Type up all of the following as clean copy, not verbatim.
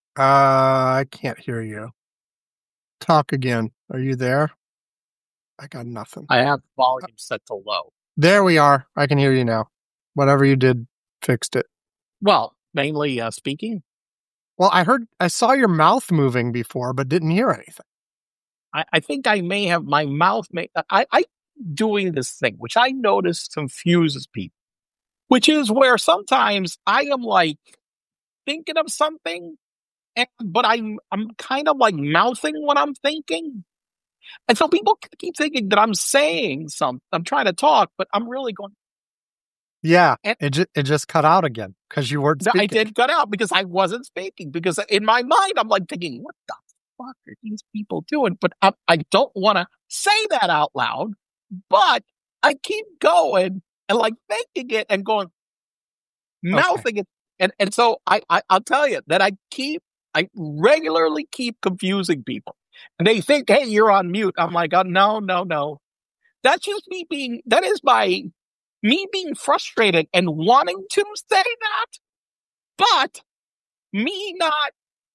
I can't hear you. Talk again. Are you there? I got nothing. I have volume set to low. There we are. I can hear you now. Whatever you did fixed it. Well, mainly speaking. Well, I saw your mouth moving before, but didn't hear anything. I think I may have my mouth. I doing this thing, which I notice confuses people, which is where sometimes I am like thinking of something, but I'm kind of like mouthing what I'm thinking. And so people keep thinking that I'm saying something. I'm trying to talk, but I'm really going. Yeah, And it just cut out again because you weren't speaking. I did cut out because I wasn't speaking. Because in my mind, I'm like thinking, what the fuck are these people doing? But I don't want to say that out loud. But I keep going and like thinking it and going, mouthing it. And so I'll tell you that I regularly keep confusing people. And they think, hey, you're on mute. I'm like, oh, no. That's just that is me being frustrated and wanting to say that, but me not,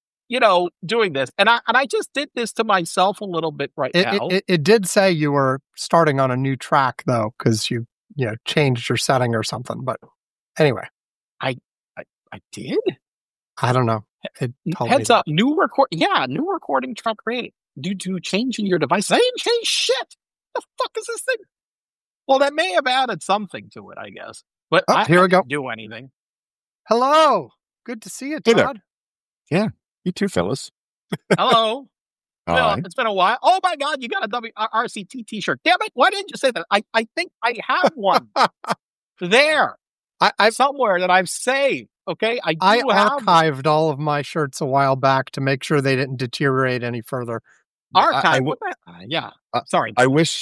doing this. And I just did this to myself a little bit now. It did say you were starting on a new track though, because you changed your setting or something. But anyway, I did. I don't know. Heads up, new recording track created due to changing your device. I didn't change shit. The fuck is this thing? Well, that may have added something to it, I guess. But here we go. Didn't do anything. Hello. Good to see you, Todd. Yeah, you too, fellas. Hello. Well, it's been a while. Oh my God, you got a WRCT t-shirt. Damn it, why didn't you say that? I think I have one there. I somewhere that I've saved. Okay, I archived all of my shirts a while back to make sure they didn't deteriorate any further. Archive? Yeah. Sorry. I wish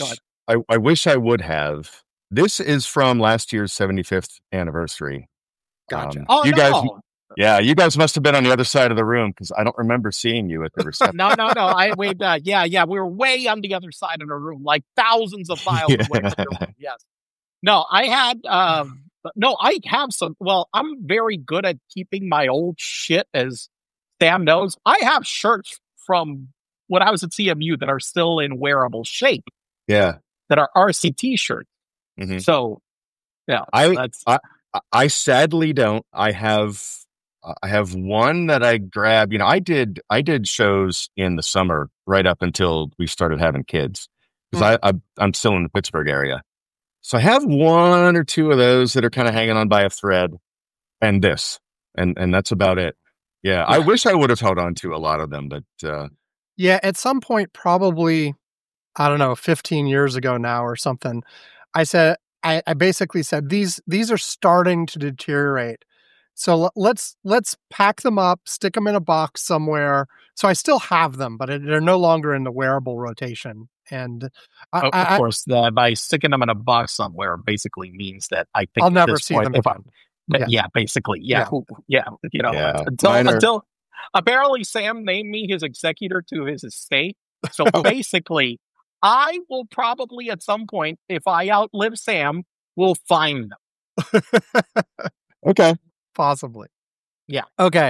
I would have. This is from last year's 75th anniversary. Gotcha. You guys must have been on the other side of the room because I don't remember seeing you at the reception. No. We were way on the other side of the room, like thousands of miles away from the room. Yes. No, I had. I have some. Well, I'm very good at keeping my old shit, as Sam knows. I have shirts from when I was at CMU that are still in wearable shape. Yeah. That are RCT shirts. Mm-hmm. So, yeah. I sadly don't. I have one that I grabbed. I did shows in the summer right up until we started having kids because I'm still in the Pittsburgh area. So I have one or two of those that are kind of hanging on by a thread, and this, and that's about it. Yeah, I wish I would have held on to a lot of them, but at some point, probably, I don't know, 15 years ago now or something, I basically said these are starting to deteriorate. So let's pack them up, stick them in a box somewhere. So I still have them, but they're no longer in the wearable rotation. And of course, by sticking them in a box somewhere basically means that I think I'll never see them again. Basically. Until apparently Sam named me his executor to his estate. So basically, I will probably at some point, if I outlive Sam, will find them. Okay. Possibly. Yeah. Okay.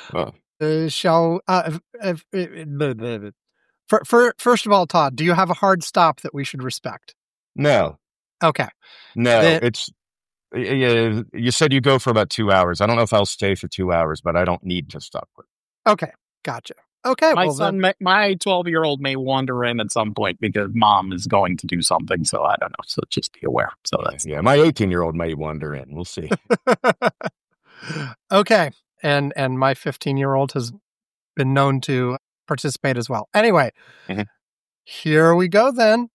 First of all, Todd, do you have a hard stop that we should respect? No. Okay. No, you said you go for about 2 hours. I don't know if I'll stay for 2 hours, but I don't need to stop. Okay. Gotcha. Okay. My 12-year-old may wander in at some point because mom is going to do something. So I don't know. So just be aware. So that's my 18-year-old may wander in. We'll see. Okay. And my 15-year-old has been known to participate as well. Anyway, Here we go then.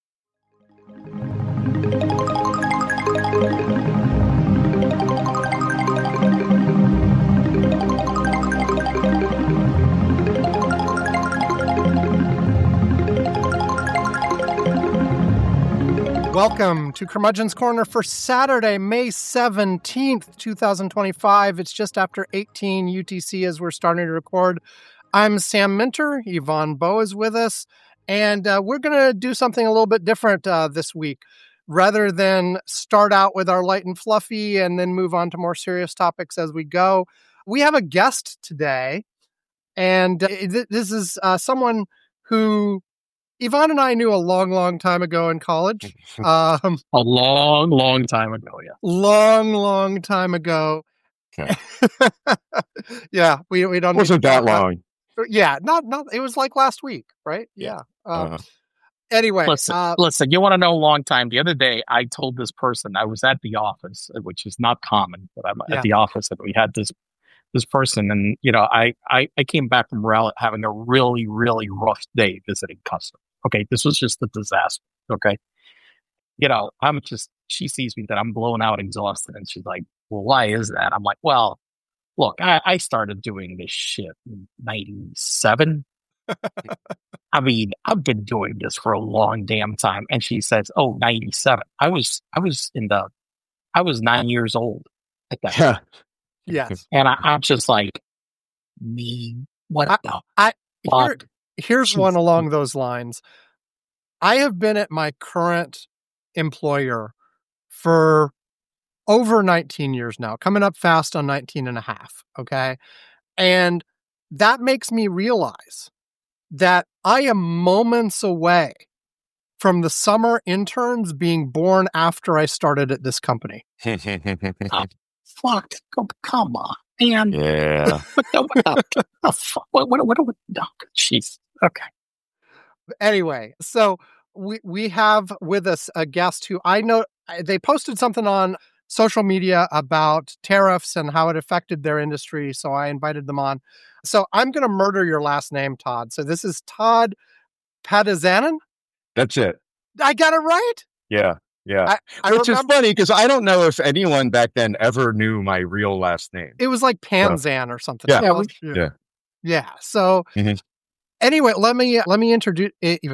Welcome to Curmudgeon's Corner for Saturday, May 17th, 2025. It's just after 18 UTC as we're starting to record. I'm Sam Minter. Yvonne Bowe is with us. And we're going to do something a little bit different this week. Rather than start out with our light and fluffy and then move on to more serious topics as we go, we have a guest today. And this is someone who Yvonne and I knew a long, long time ago in college. A long, long time ago, yeah. Long, long time ago. Okay. Yeah, we don't. It wasn't that long. Yeah, not. It was like last week, right? Yeah. Anyway, listen. You want to know a long time? The other day, I told this person I was at the office, which is not common, but I'm at the office, and we had this person, and I came back from having a really, really rough day visiting customers. Okay, this was just a disaster. Okay, she sees me that I'm blown out, exhausted, and she's like, "Well, why is that?" I'm like, "Well, look, I started doing this shit in '97. I mean, I've been doing this for a long damn time." And she says, "Oh, '97. I was 9 years old at that time." Yes. And I'm just like, what the fuck? Here's one along those lines. I have been at my current employer for over 19 years now, coming up fast on 19 and a half. Okay. And that makes me realize that I am moments away from the summer interns being born after I started at this company. Fuck, come on, man. Yeah. What, jeez. Okay. Anyway, so we have with us a guest who I know they posted something on social media about tariffs and how it affected their industry. So I invited them on. So I'm going to murder your last name, Todd. So this is Todd Padazanin. That's it. I got it right? Yeah. Yeah. Which is funny because I don't know if anyone back then ever knew my real last name. It was like Panzan or something. Yeah. Yeah. So anyway, let me introduce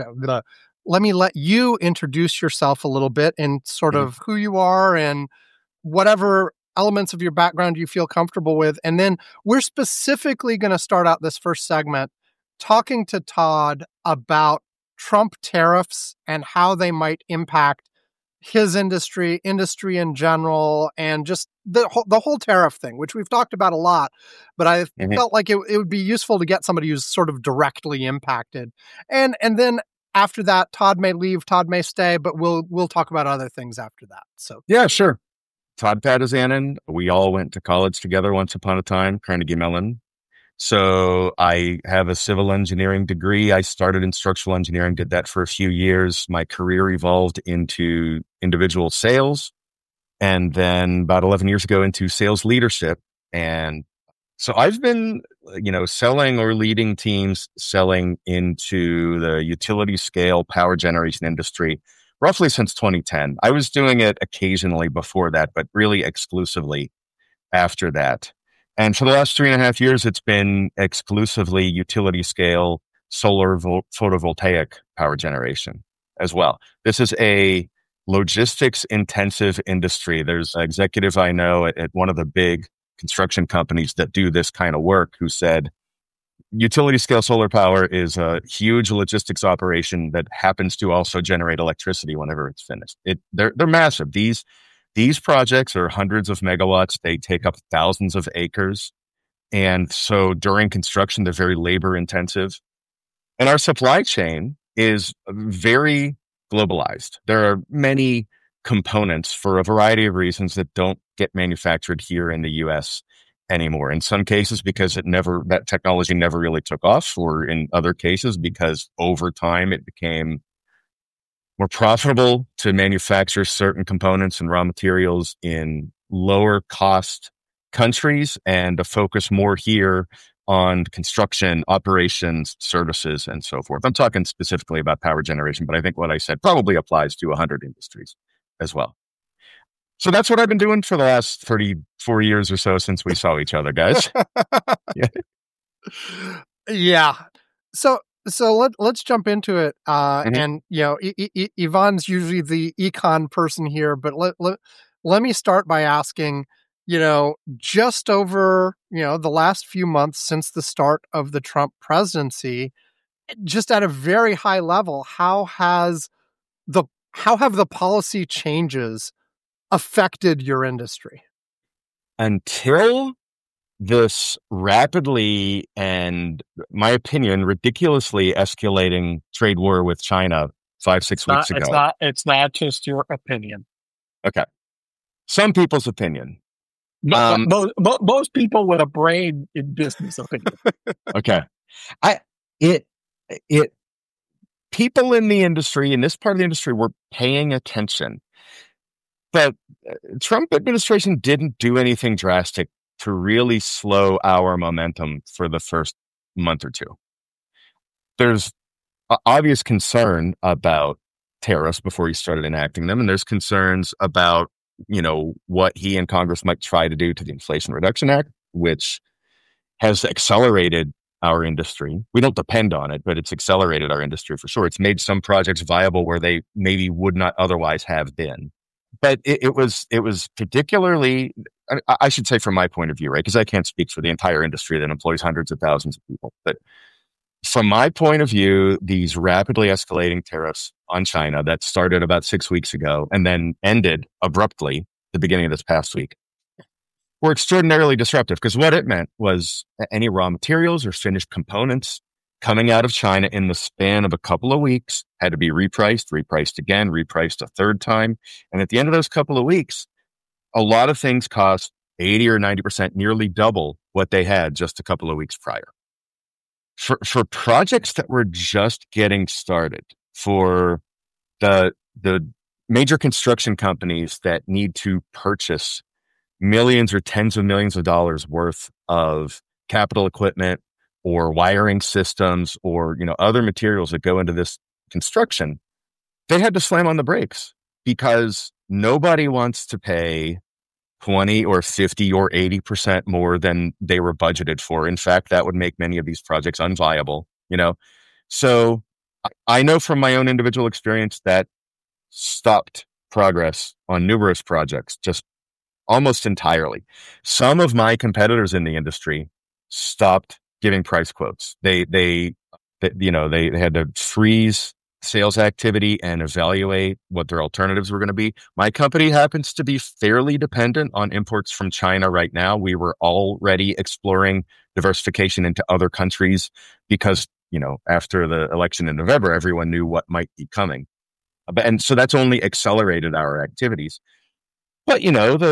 let me let you introduce yourself a little bit and sort of who you are and whatever elements of your background you feel comfortable with. And then we're specifically going to start out this first segment talking to Todd about Trump tariffs and how they might impact his industry in general, and just the whole tariff thing, which we've talked about a lot, but I felt like it would be useful to get somebody who's sort of directly impacted. And then after that, Todd may leave, Todd may stay, but we'll talk about other things after that. So yeah, sure. Todd Padazanin. We all went to college together once upon a time, Carnegie Mellon. So I have a civil engineering degree. I started in structural engineering, did that for a few years. My career evolved into individual sales, and then about 11 years ago into sales leadership. And so I've been, selling or leading teams selling into the utility scale power generation industry roughly since 2010. I was doing it occasionally before that, but really exclusively after that. And for the last 3.5 years, it's been exclusively utility scale solar photovoltaic power generation as well. This is a logistics intensive industry. There's an executive I know at one of the big construction companies that do this kind of work who said, utility scale solar power is a huge logistics operation that happens to also generate electricity whenever it's finished. They're massive. These projects are hundreds of megawatts. They take up thousands of acres. And so during construction, they're very labor intensive. And our supply chain is very globalized. There are many components for a variety of reasons that don't get manufactured here in the US anymore. In some cases, because that technology never really took off, or in other cases, because over time it became more profitable to manufacture certain components and raw materials in lower cost countries and to focus more here on construction, operations, services, and so forth. I'm talking specifically about power generation, but I think what I said probably applies to 100 industries as well. So that's what I've been doing for the last 34 years or so since we saw each other, guys. Yeah. So let's jump into it. And Yvonne's usually the econ person here, but let me start by asking, just over, the last few months since the start of the Trump presidency, just at a very high level, how have the policy changes affected your industry? Until this rapidly and, my opinion, ridiculously escalating trade war with China 5-6 weeks ago. It's not just your opinion. Okay. Some people's opinion. Most people with a brain in business opinion. Okay. People in the industry, in this part of the industry, were paying attention. But Trump administration didn't do anything drastic to really slow our momentum for the first month or two. There's obvious concern about tariffs before he started enacting them, and there's concerns about, what he and Congress might try to do to the Inflation Reduction Act, which has accelerated our industry. We don't depend on it, but it's accelerated our industry for sure. It's made some projects viable where they maybe would not otherwise have been. But it was particularly, I should say from my point of view, right? Because I can't speak for the entire industry that employs hundreds of thousands of people. But from my point of view, these rapidly escalating tariffs on China that started about 6 weeks ago and then ended abruptly the beginning of this past week were extraordinarily disruptive, because what it meant was any raw materials or finished components coming out of China in the span of a couple of weeks had to be repriced again, repriced a third time. And at the end of those couple of weeks, a lot of things cost 80 or 90%, nearly double what they had just a couple of weeks prior. For projects that were just getting started, for the major construction companies that need to purchase millions or tens of millions of dollars worth of capital equipment or wiring systems or, other materials that go into this construction, they had to slam on the brakes because nobody wants to pay 20 or 50 or 80% more than they were budgeted for. In fact, that would make many of these projects unviable, So I know from my own individual experience that stopped progress on numerous projects, just almost entirely. Some of my competitors in the industry stopped giving price quotes. They had to freeze sales activity and evaluate what their alternatives were going to be. My company happens to be fairly dependent on imports from China right now. We were already exploring diversification into other countries because, after the election in November, everyone knew what might be coming. And so that's only accelerated our activities. But,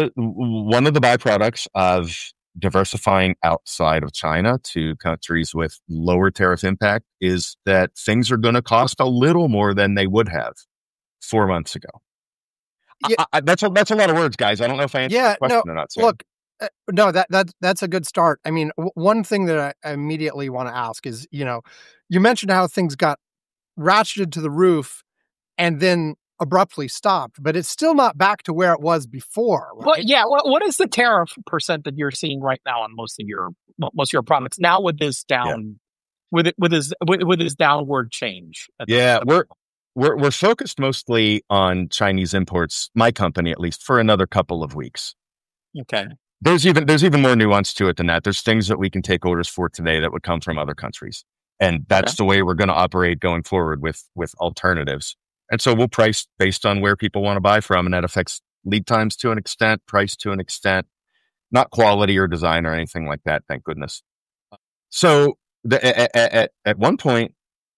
one of the byproducts of diversifying outside of China to countries with lower tariff impact is that things are going to cost a little more than they would have 4 months ago. Yeah. That's a lot of words, guys. I don't know if I answered the question or not. Sam. Look, no, that's a good start. I mean, one thing that I immediately want to ask is, you mentioned how things got ratcheted to the roof and then abruptly stopped, but it's still not back to where it was before. Right? Well, yeah. What is the tariff percent that you're seeing right now on most of your products now with this down, with this downward change? Yeah, we're focused mostly on Chinese imports. My company, at least, for another couple of weeks. Okay. There's even more nuance to it than that. There's things that we can take orders for today that would come from other countries, and that's the way we're going to operate going forward with alternatives. And so we'll price based on where people want to buy from, and that affects lead times to an extent, price to an extent, not quality or design or anything like that, thank goodness. So at one point,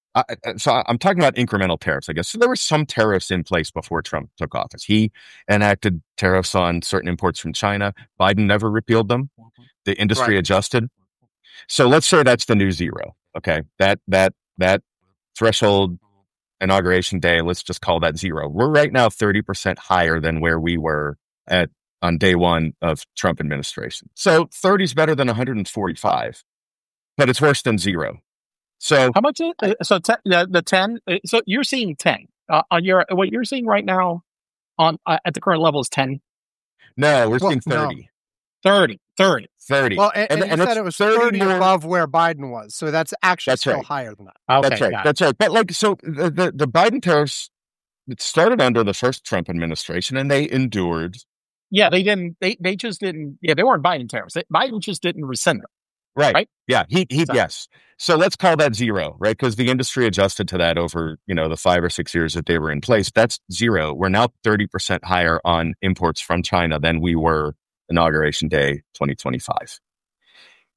so I'm talking about incremental tariffs, I guess. So there were some tariffs in place before Trump took office. He enacted tariffs on certain imports from China. Biden never repealed them. The industry adjusted. So let's say that's the new zero. Okay, that threshold inauguration day, let's just call that zero. We're right now 30% higher than where we were on day one of Trump administration. So 30 is better than 145, but it's worse than zero. So how much is it? So the 10. So you're seeing 10 on what you're seeing right now on at the current level is 10. No, we're seeing 30. No. 30. Well, and you said it was 30 above where Biden was, so that's actually still higher than that. Okay, that's right. But so the Biden tariffs, it started under the first Trump administration, and they endured. Yeah, they didn't. They just didn't. Yeah, they weren't Biden tariffs. Biden just didn't rescind them. Right. Yeah. Yes. So let's call that zero, right? Because the industry adjusted to that over, the 5 or 6 years that they were in place. That's zero. We're now 30% higher on imports from China than we were inauguration day 2025.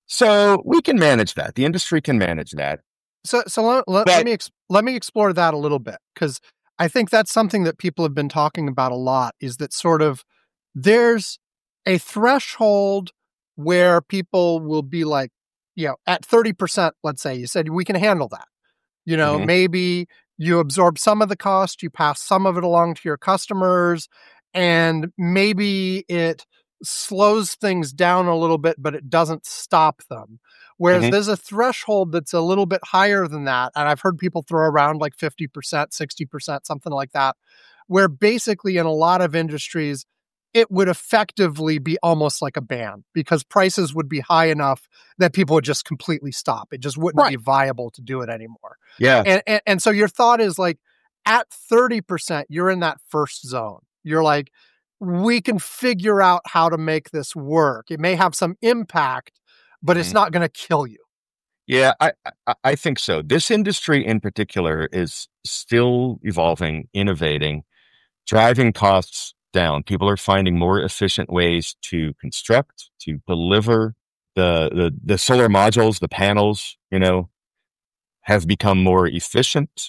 So we can manage that. The industry can manage that. So let me explore that a little bit, because I think that's something that people have been talking about a lot, is that sort of there's a threshold where people will be like, at 30%, let's say, you said we can handle that. Maybe you absorb some of the cost, you pass some of it along to your customers, and maybe it slows things down a little bit, but it doesn't stop them. Whereas there's a threshold that's a little bit higher than that. And I've heard people throw around like 50%, 60%, something like that, where basically in a lot of industries, it would effectively be almost like a ban, because prices would be high enough that people would just completely stop. It just wouldn't be viable to do it anymore. Yeah. And so your thought is like, at 30%, you're in that first zone. You're like, we can figure out how to make this work. It may have some impact, but it's not going to kill you. Yeah, I think so. This industry in particular is still evolving, innovating, driving costs down. People are finding more efficient ways to construct, to deliver. The solar modules, the panels, have become more efficient.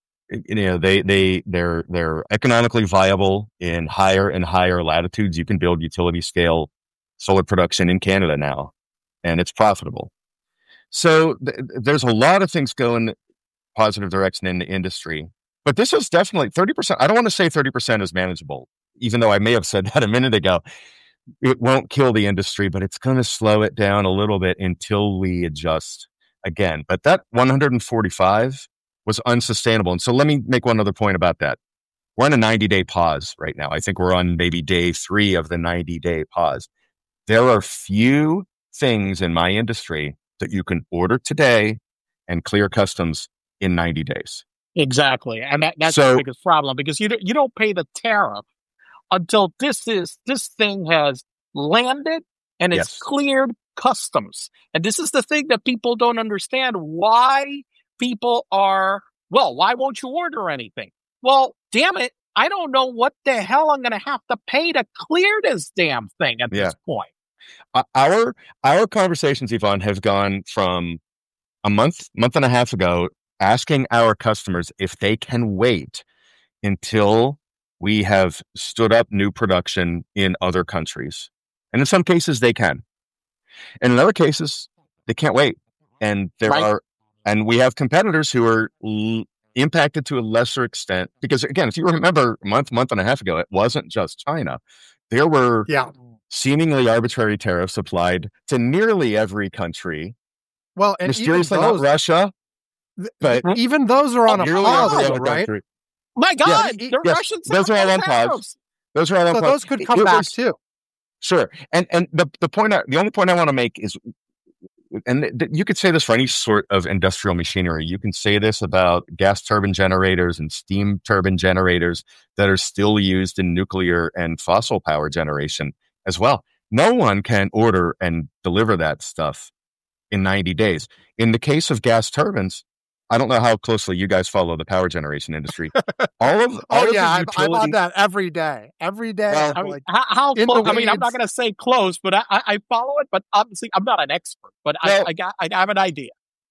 They're economically viable in higher and higher latitudes. You can build utility scale solar production in Canada now, and it's profitable. So there's a lot of things going positive direction in the industry, but this is definitely 30%. I don't want to say 30% is manageable, even though I may have said that a minute ago. It won't kill the industry, but it's going to slow it down a little bit until we adjust again. But that 145 was unsustainable. And so let me make one other point about that. We're on a 90-day pause right now. I think we're on maybe day 3 of the 90-day pause. There are few things in my industry that you can order today and clear customs in 90 days. Exactly. And that's the biggest problem, because you don't pay the tariff until this thing has landed and it's cleared customs. And this is the thing that people don't understand. Why people are, why won't you order anything? Well, damn it, I don't know what the hell I'm going to have to pay to clear this damn thing at this point. Our conversations, Yvonne, have gone from a month and a half ago, asking our customers if they can wait until we have stood up new production in other countries. And in some cases, they can. And in other cases, they can't wait. And and we have competitors who are impacted to a lesser extent, because again, if you remember a month and a half ago, it wasn't just China. There were seemingly arbitrary tariffs applied to nearly every country. Well, and mysteriously not Russia, but even those are on a pause, right? My God, the Russians. Those are all on pause. Those are all on pause. Those could come back too. Sure. And the only point I want to make is, and you could say this for any sort of industrial machinery. You can say this about gas turbine generators and steam turbine generators that are still used in nuclear and fossil power generation as well. No one can order and deliver that stuff in 90 days. In the case of gas turbines, I don't know how closely you guys follow the power generation industry. I'm on that every day. Well, I mean, how close? I mean, I'm not going to say close, but I follow it. But obviously, I'm not an expert. But I have an idea.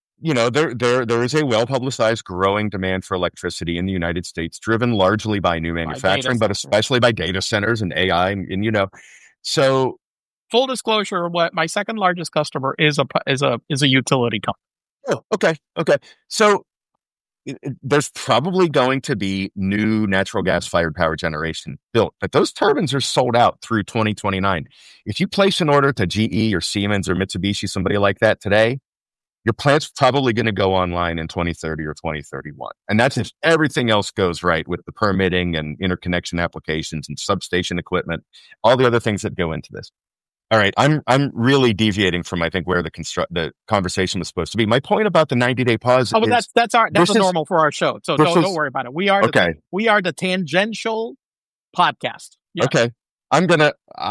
There is a well-publicized growing demand for electricity in the United States, driven largely by new manufacturing, but especially by data centers and AI, and so. Full disclosure: what my second largest customer is a utility company. Oh, okay. So there's probably going to be new natural gas-fired power generation built, but those turbines are sold out through 2029. If you place an order to GE or Siemens or Mitsubishi, somebody like that today, your plant's probably going to go online in 2030 or 2031. And that's if everything else goes right with the permitting and interconnection applications and substation equipment, all the other things that go into this. All right, I'm really deviating from, I think, where the conversation was supposed to be. My point about the 90-day pause. Oh, but that's normal for our show. So don't worry about it. We are the tangential podcast. Yeah. Okay, I'm gonna.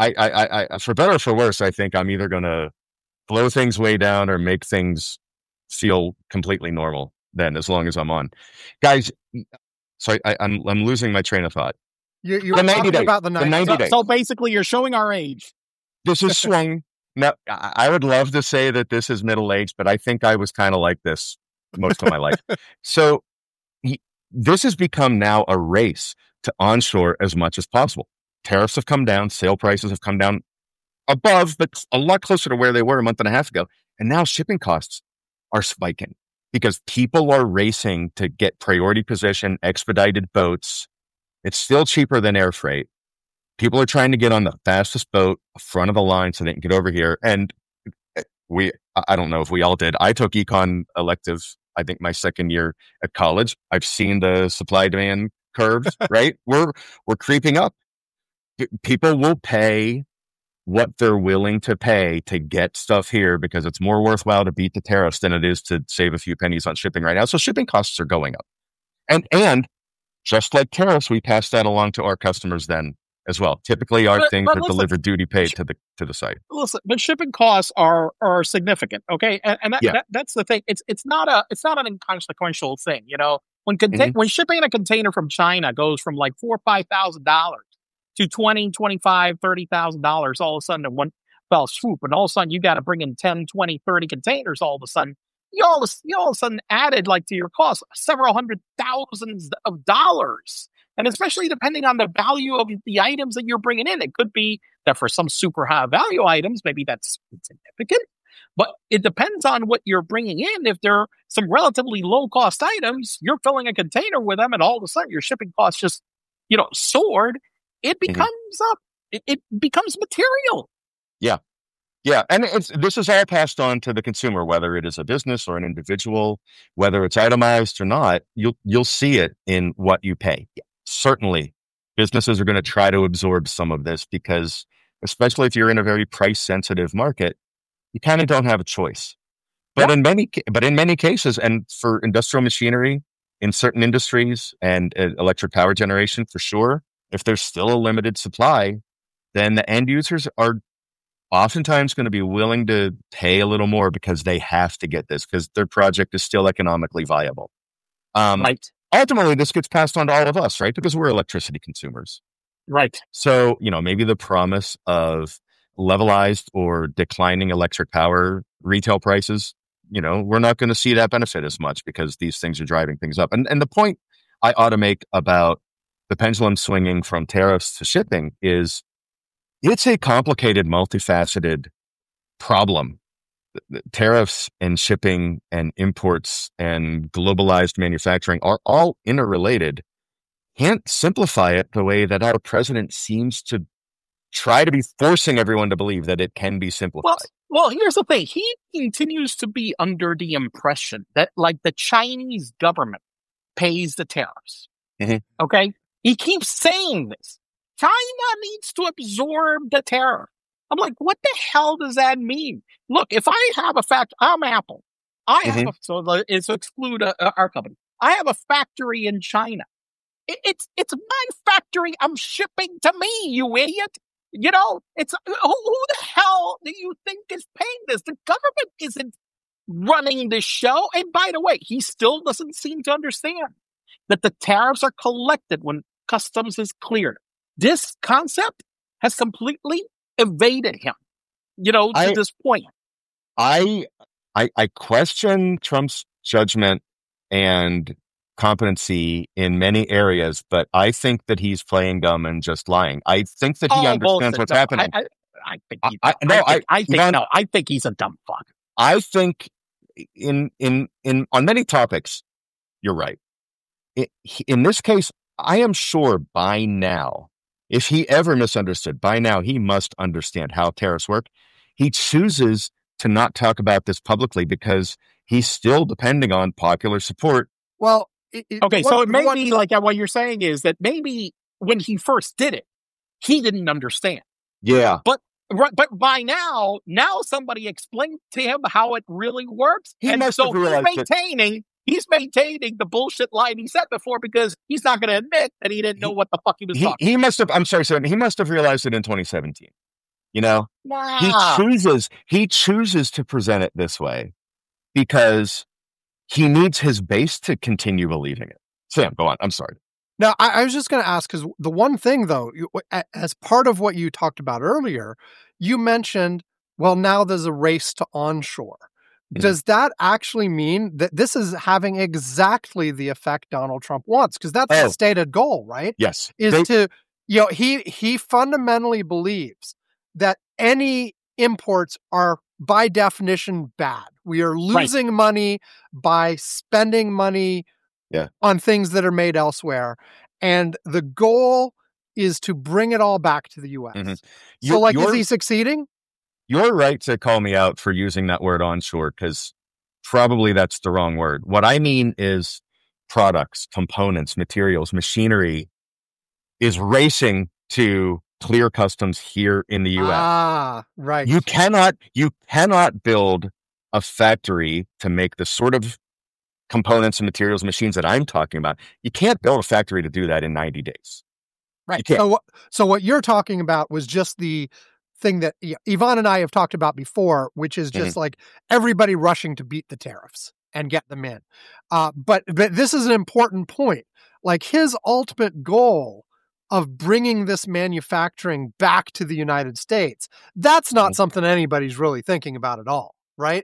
I for better or for worse, I think I'm either gonna blow things way down or make things feel completely normal. Then, as long as I'm on, guys. Sorry, I'm losing my train of thought. You were talking about the 90 days. So basically, you're showing our age. This is swung. No, I would love to say that this is middle-aged, but I think I was kind of like this most of my life. So this has become now a race to onshore as much as possible. Tariffs have come down, sale prices have come down above, but a lot closer to where they were a month and a half ago. And now shipping costs are spiking because people are racing to get priority position, expedited boats. It's still cheaper than air freight. People are trying to get on the fastest boat, front of the line, so they can get over here. And I don't know if we all did. I took econ elective, I think my second year at college. I've seen the supply demand curves, right? We're creeping up. People will pay what they're willing to pay to get stuff here because it's more worthwhile to beat the tariffs than it is to save a few pennies on shipping right now. So shipping costs are going up. And just like tariffs, we pass that along to our customers then as well. Typically, our things are delivered duty paid to the site. Listen, but shipping costs are significant, okay? And that's the thing. It's not an inconsequential thing, you know. When shipping a container from China goes from like $4,000 or $5,000 to $20,000, $25,000, $30,000 all of a sudden in one fell swoop, and all of a sudden you got to bring in 10, 20, 30 containers all of a sudden. You all of a sudden added like to your cost several hundred thousands of dollars. And especially depending on the value of the items that you're bringing in, it could be that for some super high value items, maybe that's significant, but it depends on what you're bringing in. If they're some relatively low cost items, you're filling a container with them and all of a sudden your shipping costs just, soared. It becomes it becomes material. Yeah. Yeah. And this is all passed on to the consumer, whether it is a business or an individual, whether it's itemized or not, you'll see it in what you pay. Certainly, businesses are going to try to absorb some of this because, especially if you're in a very price-sensitive market, you kind of don't have a choice. But in many cases, and for industrial machinery in certain industries and electric power generation for sure, if there's still a limited supply, then the end users are oftentimes going to be willing to pay a little more because they have to get this because their project is still economically viable. Right. Ultimately, this gets passed on to all of us, right? Because we're electricity consumers. Right. So, maybe the promise of levelized or declining electric power retail prices, we're not going to see that benefit as much because these things are driving things up. And the point I ought to make about the pendulum swinging from tariffs to shipping is it's a complicated, multifaceted problem. Tariffs and shipping and imports and globalized manufacturing are all interrelated. Can't simplify it the way that our president seems to try to be forcing everyone to believe that it can be simplified. Well, here's the thing. He continues to be under the impression that like the Chinese government pays the tariffs. Mm-hmm. Okay? He keeps saying this. China needs to absorb the tariff. I'm like, what the hell does that mean? Look, if I have I'm Apple. So to exclude our company. I have a factory in China. It's my factory. I'm shipping to me, you idiot. It's who the hell do you think is paying this? The government isn't running this show. And by the way, he still doesn't seem to understand that the tariffs are collected when customs is cleared. This concept has completely evaded him, to this point. I question Trump's judgment and competency in many areas, but I think that he's playing dumb and just lying. I think that he understands what's happening. I think he's a dumb fuck. I think in on many topics, you're right. In this case, I am sure by now, if he ever misunderstood, by now he must understand how tariffs work. He chooses to not talk about this publicly because he's still depending on popular support. Well, so it may be like what you're saying is that maybe when he first did it, he didn't understand. Yeah. But by now somebody explained to him how it really works. He's maintaining the bullshit line he said before because he's not going to admit that he didn't know what the fuck he was talking. He must have. I'm sorry, sir. He must have realized it in 2017. Wow. He chooses to present it this way because he needs his base to continue believing it. Sam, go on. I'm sorry. Now, I was just going to ask, because the one thing, though, as part of what you talked about earlier, you mentioned well, now there's a race to onshore. Mhm. Does that actually mean that this is having exactly the effect Donald Trump wants? Because that's the Oh. stated goal, right? Yes. He fundamentally believes that any imports are by definition bad. We are losing money by spending money on things that are made elsewhere. And the goal is to bring it all back to the U.S. Mhm. So, is he succeeding? You're right to call me out for using that word onshore, because probably that's the wrong word. What I mean is products, components, materials, machinery is racing to clear customs here in the U.S. Ah, right. You cannot build a factory to make the sort of components and materials, machines that I'm talking about. You can't build a factory to do that in 90 days. Right. So what you're talking about was just the thing that Ivan and I have talked about before, which is just like everybody rushing to beat the tariffs and get them in. But this is an important point. Like, his ultimate goal of bringing this manufacturing back to the United States, that's not something anybody's really thinking about at all, right?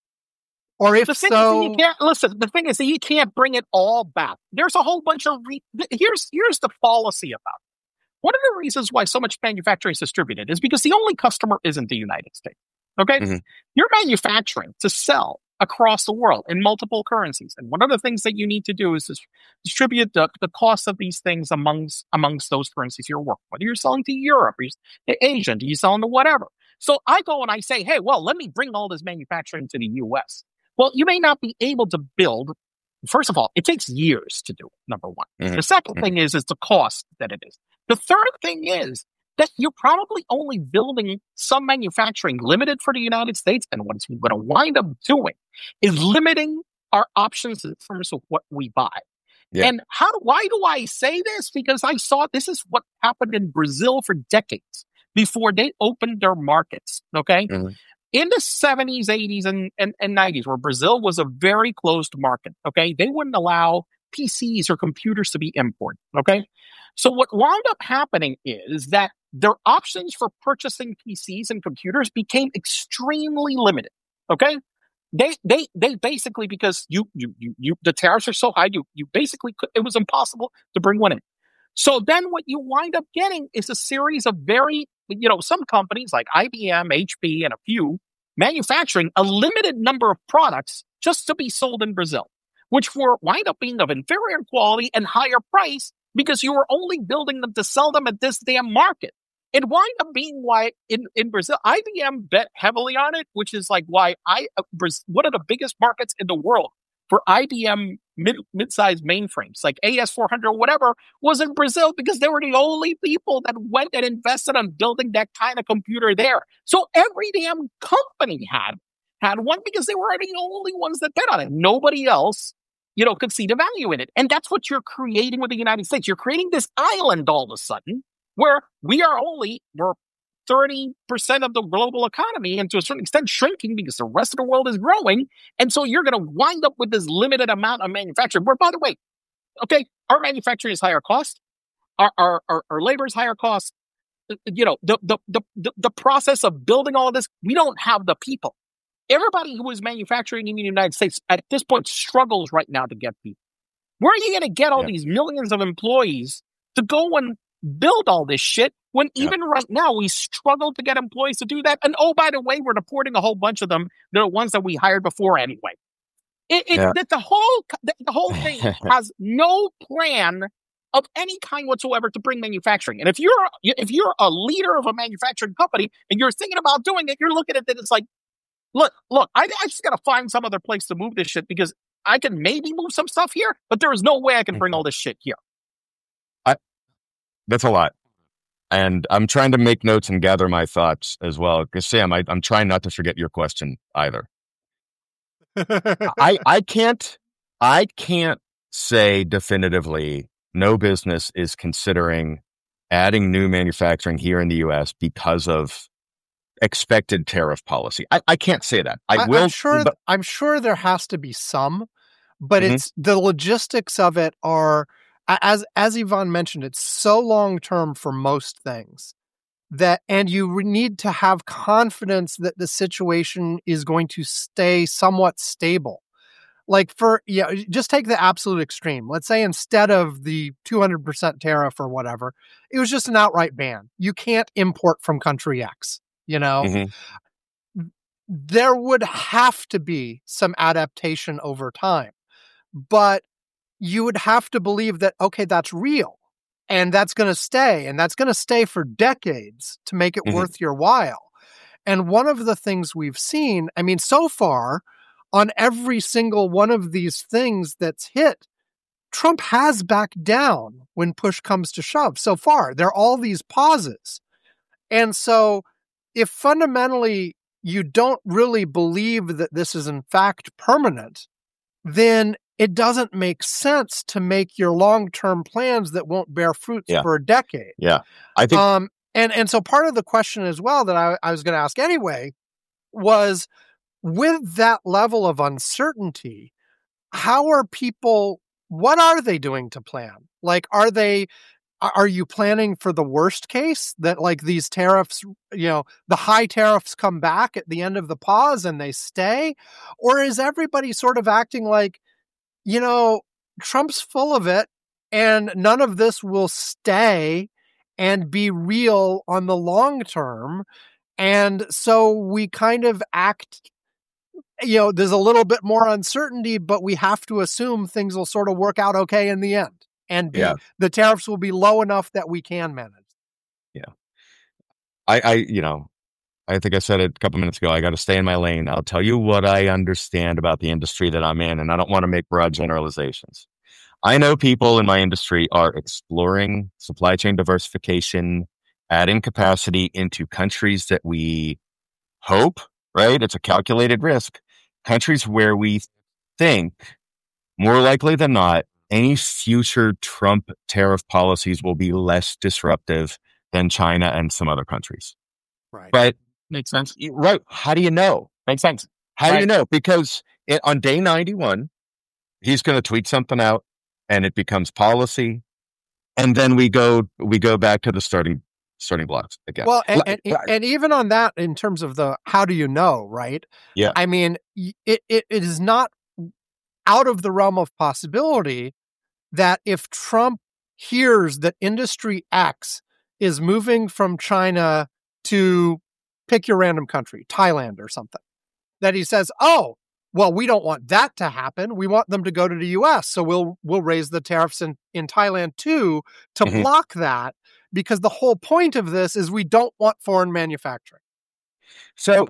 Or if the thing so, is that you can't listen. The thing is that you can't bring it all back. There's a whole bunch of here's the fallacy about it. One of the reasons why so much manufacturing is distributed is because the only customer isn't the United States. Okay, you're manufacturing to sell across the world in multiple currencies, and one of the things that you need to do is distribute the cost of these things amongst those currencies you're working. Whether you're selling to Europe or to Asia, you're selling to whatever. So I go and I say, hey, well, let me bring all this manufacturing to the U.S. Well, you may not be able to build. First of all, it takes years to do it, number one. The second thing is the cost that it is. The third thing is that you're probably only building some manufacturing limited for the United States. And what it's going to wind up doing is limiting our options in terms of what we buy. Yeah. And why do I say this? Because I saw this is what happened in Brazil for decades before they opened their markets. Okay. In the 70s, 80s, and 90s, where Brazil was a very closed market, okay, they wouldn't allow PCs or computers to be imported, okay? So what wound up happening is that their options for purchasing PCs and computers became extremely limited, okay? They basically, because the tariffs are so high, you basically it was impossible to bring one in. So then what you wind up getting is a series of very, some companies like IBM, HP, and a few manufacturing a limited number of products just to be sold in Brazil, which wind up being of inferior quality and higher price because you were only building them to sell them at this damn market. It wind up being why in Brazil, IBM bet heavily on it, which is like why one of the biggest markets in the world for IBM mid-sized mainframes, like AS400 or whatever, was in Brazil because they were the only people that went and invested on building that kind of computer there. So every damn company had one because they were the only ones that bet on it. Nobody else, could see the value in it. And that's what you're creating with the United States. You're creating this island all of a sudden where we're 30% of the global economy, and to a certain extent shrinking because the rest of the world is growing. And so you're going to wind up with this limited amount of manufacturing. Where, by the way, okay, our manufacturing is higher cost. Our labor is higher cost. The process of building all of this, we don't have the people. Everybody who is manufacturing in the United States at this point struggles right now to get people. Where are you going to get all these millions of employees to go and build all this shit when even right now we struggle to get employees to do that? And oh, by the way, we're deporting a whole bunch of them. They're the ones that we hired before anyway. The whole thing has no plan of any kind whatsoever to bring manufacturing. And if you're a leader of a manufacturing company and you're thinking about doing it, you're looking at it, it's like, look, I just got to find some other place to move this shit because I can maybe move some stuff here, but there is no way I can bring all this shit here. That's a lot. And I'm trying to make notes and gather my thoughts as well. Because Sam, I'm trying not to forget your question either. I can't say definitively no business is considering adding new manufacturing here in the U.S. because of expected tariff policy. I can't say that. I'm sure there has to be some, but it's the logistics of it are, as Ivan mentioned, it's so long term for most things and you need to have confidence that the situation is going to stay somewhat stable. Like just take the absolute extreme. Let's say instead of the 200% tariff or whatever, it was just an outright ban. You can't import from country X, There would have to be some adaptation over time, but you would have to believe that, okay, that's real and that's going to stay, and that's going to stay for decades to make it worth your while. And one of the things we've seen, I mean, so far, on every single one of these things that's hit, Trump has backed down when push comes to shove. So far, there are all these pauses. And so if fundamentally you don't really believe that this is in fact permanent, then it doesn't make sense to make your long-term plans that won't bear fruits for a decade. Yeah. I think and so part of the question as well that I was going to ask anyway was, with that level of uncertainty, what are they doing to plan? Like, are you planning for the worst case, that like these tariffs, the high tariffs come back at the end of the pause and they stay? Or is everybody sort of acting like, Trump's full of it and none of this will stay and be real on the long term? And so we kind of act, there's a little bit more uncertainty, but we have to assume things will sort of work out okay in the end. And the tariffs will be low enough that we can manage. Yeah. I think I said it a couple minutes ago, I got to stay in my lane. I'll tell you what I understand about the industry that I'm in, and I don't want to make broad generalizations. I know people in my industry are exploring supply chain diversification, adding capacity into countries that we hope, right? It's a calculated risk. Countries where we think, more likely than not, any future Trump tariff policies will be less disruptive than China and some other countries. Right. But makes sense. Right. How do you know? Makes sense. How do you know? Because on day 91, he's going to tweet something out and it becomes policy. And then we go back to the starting blocks again. Well, and even on that, in terms of the how do you know, right? Yeah. I mean, it is not out of the realm of possibility that if Trump hears that industry X is moving from China to, pick your random country, Thailand or something, that he says, oh, well, we don't want that to happen. We want them to go to the U.S. So we'll raise the tariffs in Thailand too to block that, because the whole point of this is we don't want foreign manufacturing. So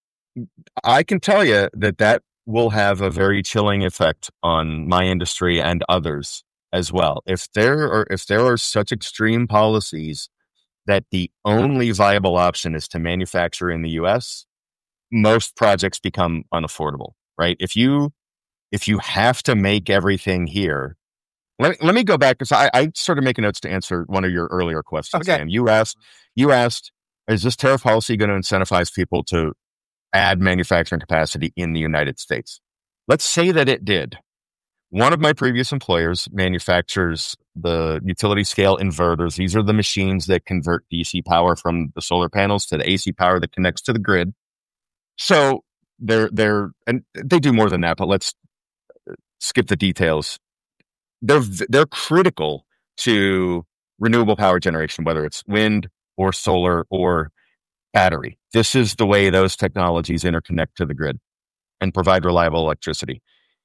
I can tell you that will have a very chilling effect on my industry and others as well. If there are such extreme policies that the only viable option is to manufacture in the U.S., most projects become unaffordable, right? If you have to make everything here, let me go back, because I started making notes to answer one of your earlier questions. Okay. Sam. You asked, is this tariff policy going to incentivize people to add manufacturing capacity in the United States? Let's say that it did. One of my previous employers manufactures the utility scale inverters. These are the machines that convert DC power from the solar panels to the AC power that connects to the grid. So and they do more than that, but let's skip the details. They're critical to renewable power generation, whether it's wind or solar or battery. This is the way those technologies interconnect to the grid and provide reliable electricity.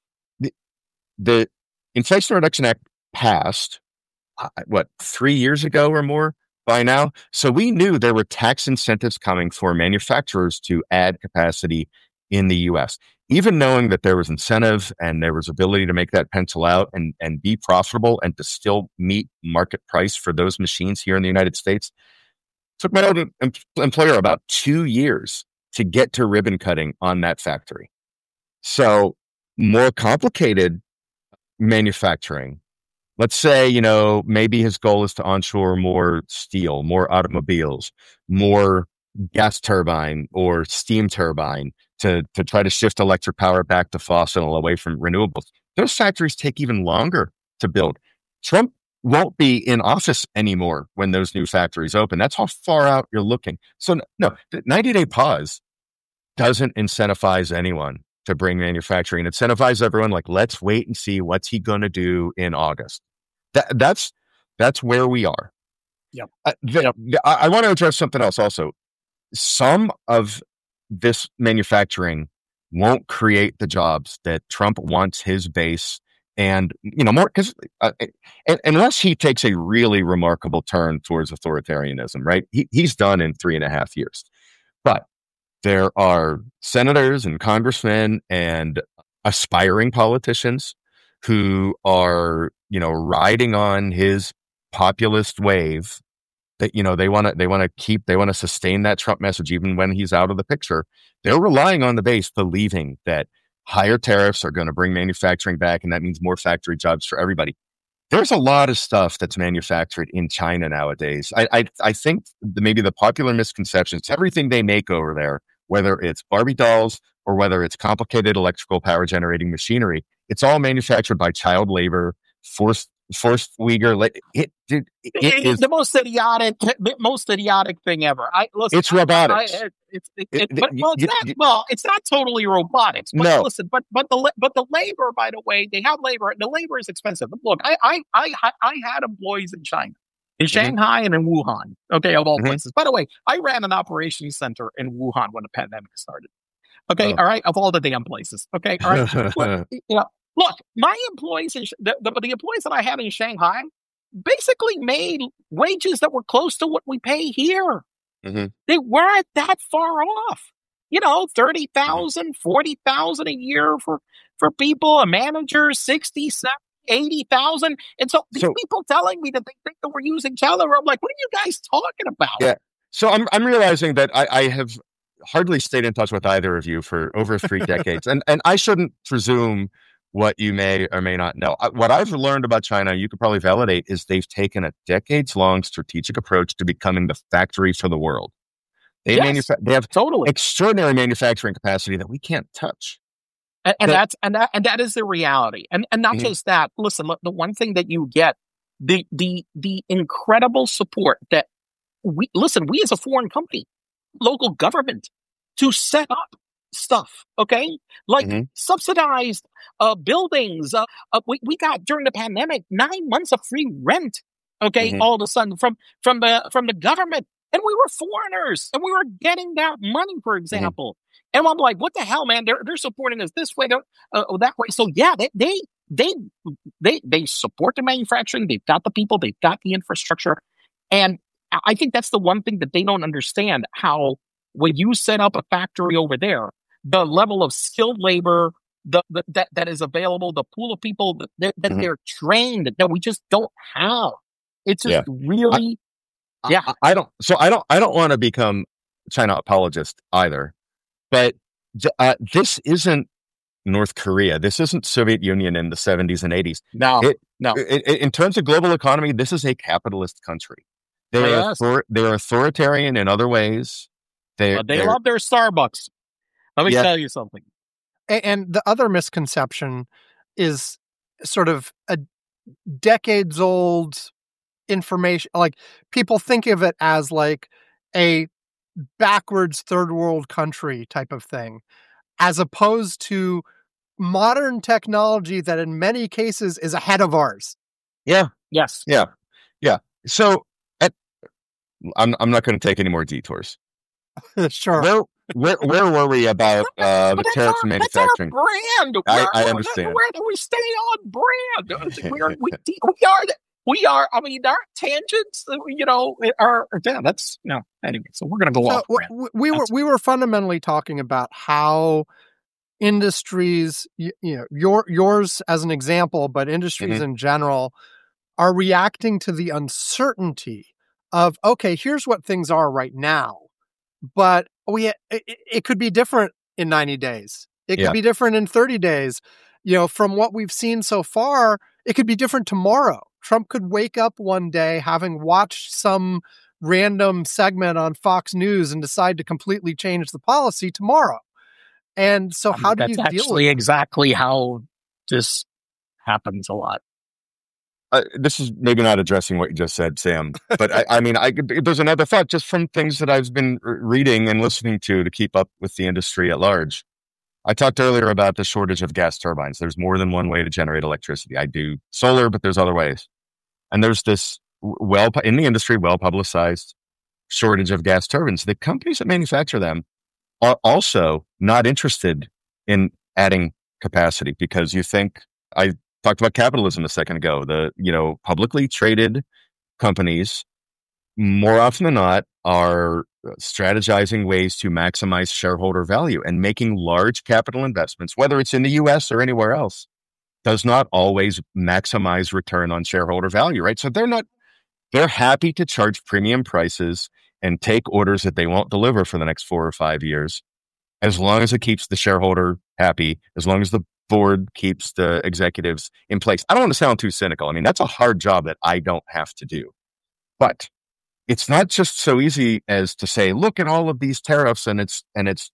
The Inflation Reduction Act passed, 3 years ago or more by now? So we knew there were tax incentives coming for manufacturers to add capacity in the U.S. Even knowing that there was incentive and there was ability to make that pencil out and be profitable and to still meet market price for those machines here in the United States, took my old employer about 2 years to get to ribbon cutting on that factory. So more complicated manufacturing. Let's say, maybe his goal is to onshore more steel, more automobiles, more gas turbine or steam turbine to try to shift electric power back to fossil away from renewables. Those factories take even longer to build. Trump won't be in office anymore when those new factories open. That's how far out you're looking. So no, the 90-day pause doesn't incentivize anyone to bring manufacturing. It incentivizes everyone like, let's wait and see what's he going to do in August. That's where we are. Yep. I want to address something else also. Some of this manufacturing won't create the jobs that Trump wants his base and, more, because unless he takes a really remarkable turn towards authoritarianism, right? He's done in 3.5 years. But there are senators and congressmen and aspiring politicians who are, riding on his populist wave that, they want to sustain that Trump message even when he's out of the picture. They're relying on the base, believing that higher tariffs are going to bring manufacturing back, and that means more factory jobs for everybody. There's a lot of stuff that's manufactured in China nowadays. I think maybe the popular misconceptions, everything they make over there, whether it's Barbie dolls or whether it's complicated electrical power generating machinery, it's all manufactured by child labor, forced Uyghur. It is the most idiotic thing ever. It's robotics. It's not totally robotics. But no. Listen, but the labor, by the way, they have labor. And the labor is expensive. But look, I had employees in China, in Shanghai and in Wuhan. Okay, of all places. By the way, I ran an operations center in Wuhan when the pandemic started. Okay, all right, of all the damn places. Okay, all right. Look, my employees, the employees that I had in Shanghai basically made wages that were close to what we pay here. Mm-hmm. They weren't that far off. $30,000, $40,000 a year for people, a manager, 60, 70, 80,000. And so these people telling me that they think that we're using child labor, I'm like, what are you guys talking about? Yeah. So I'm realizing that I have hardly stayed in touch with either of you for over 3 decades. And I shouldn't presume what you may or may not know. What I've learned about China, you could probably validate, is they've taken a decades-long strategic approach to becoming the factory for the world. They have totally extraordinary manufacturing capacity that we can't touch. And that is the reality. And not just that. Listen, the one thing that you get, the incredible support that we as a foreign company, local government, to set up stuff, okay? Like subsidized buildings. We got during the pandemic 9 months of free rent, okay, all of a sudden from the government. And we were foreigners and we were getting that money, for example. And I'm like, what the hell, man? They're supporting us this way, that way. So yeah, they support the manufacturing. They've got the people, they've got the infrastructure. And I think that's the one thing that they don't understand, how when you set up a factory over there, the level of skilled labor that is available, the pool of people that they're trained, that we just don't have. It's just really, I don't want to become China apologist either, but this isn't North Korea. This isn't Soviet Union in the 70s and 80s. No. In terms of global economy, this is a capitalist country. They're authoritarian in other ways. They love their Starbucks. Let me tell you something. And the other misconception is sort of a decades-old information. Like, people think of it as like a backwards third world country type of thing, as opposed to modern technology that in many cases is ahead of ours. Yeah. Yes. Yeah. Yeah. So I'm not going to take any more detours. Sure. Where were we about the tariffs and manufacturing? That's our brand. I understand. Where do we stay on brand? We are. I mean, our tangents, are. Yeah, that's no. Anyway, so we're going to go off brand. We were fundamentally talking about how industries, yours as an example, but industries in general, are reacting to the uncertainty of, okay, here's what things are right now, but it could be different in 90 days. It could be different in 30 days. From what we've seen so far, it could be different tomorrow. Trump could wake up one day having watched some random segment on Fox News and decide to completely change the policy tomorrow. And so how do you deal with it? That's actually exactly how this happens a lot. this is maybe not addressing what you just said, Sam, but I mean, there's another thought just from things that I've been reading and listening to keep up with the industry at large. I talked earlier about the shortage of gas turbines. There's more than one way to generate electricity. I do solar, but there's other ways. And there's this in the industry, well-publicized shortage of gas turbines. The companies that manufacture them are also not interested in adding capacity because I talked about capitalism a second ago. The publicly traded companies more often than not are strategizing ways to maximize shareholder value, and making large capital investments, whether it's in the US or anywhere else, does not always maximize return on shareholder value, right? So they're happy to charge premium prices and take orders that they won't deliver for the next 4 or 5 years, as long as it keeps the shareholder happy, as long as the board keeps the executives in place. I don't want to sound too cynical. I mean, that's a hard job that I don't have to do. But it's not just so easy as to say, look at all of these tariffs and it's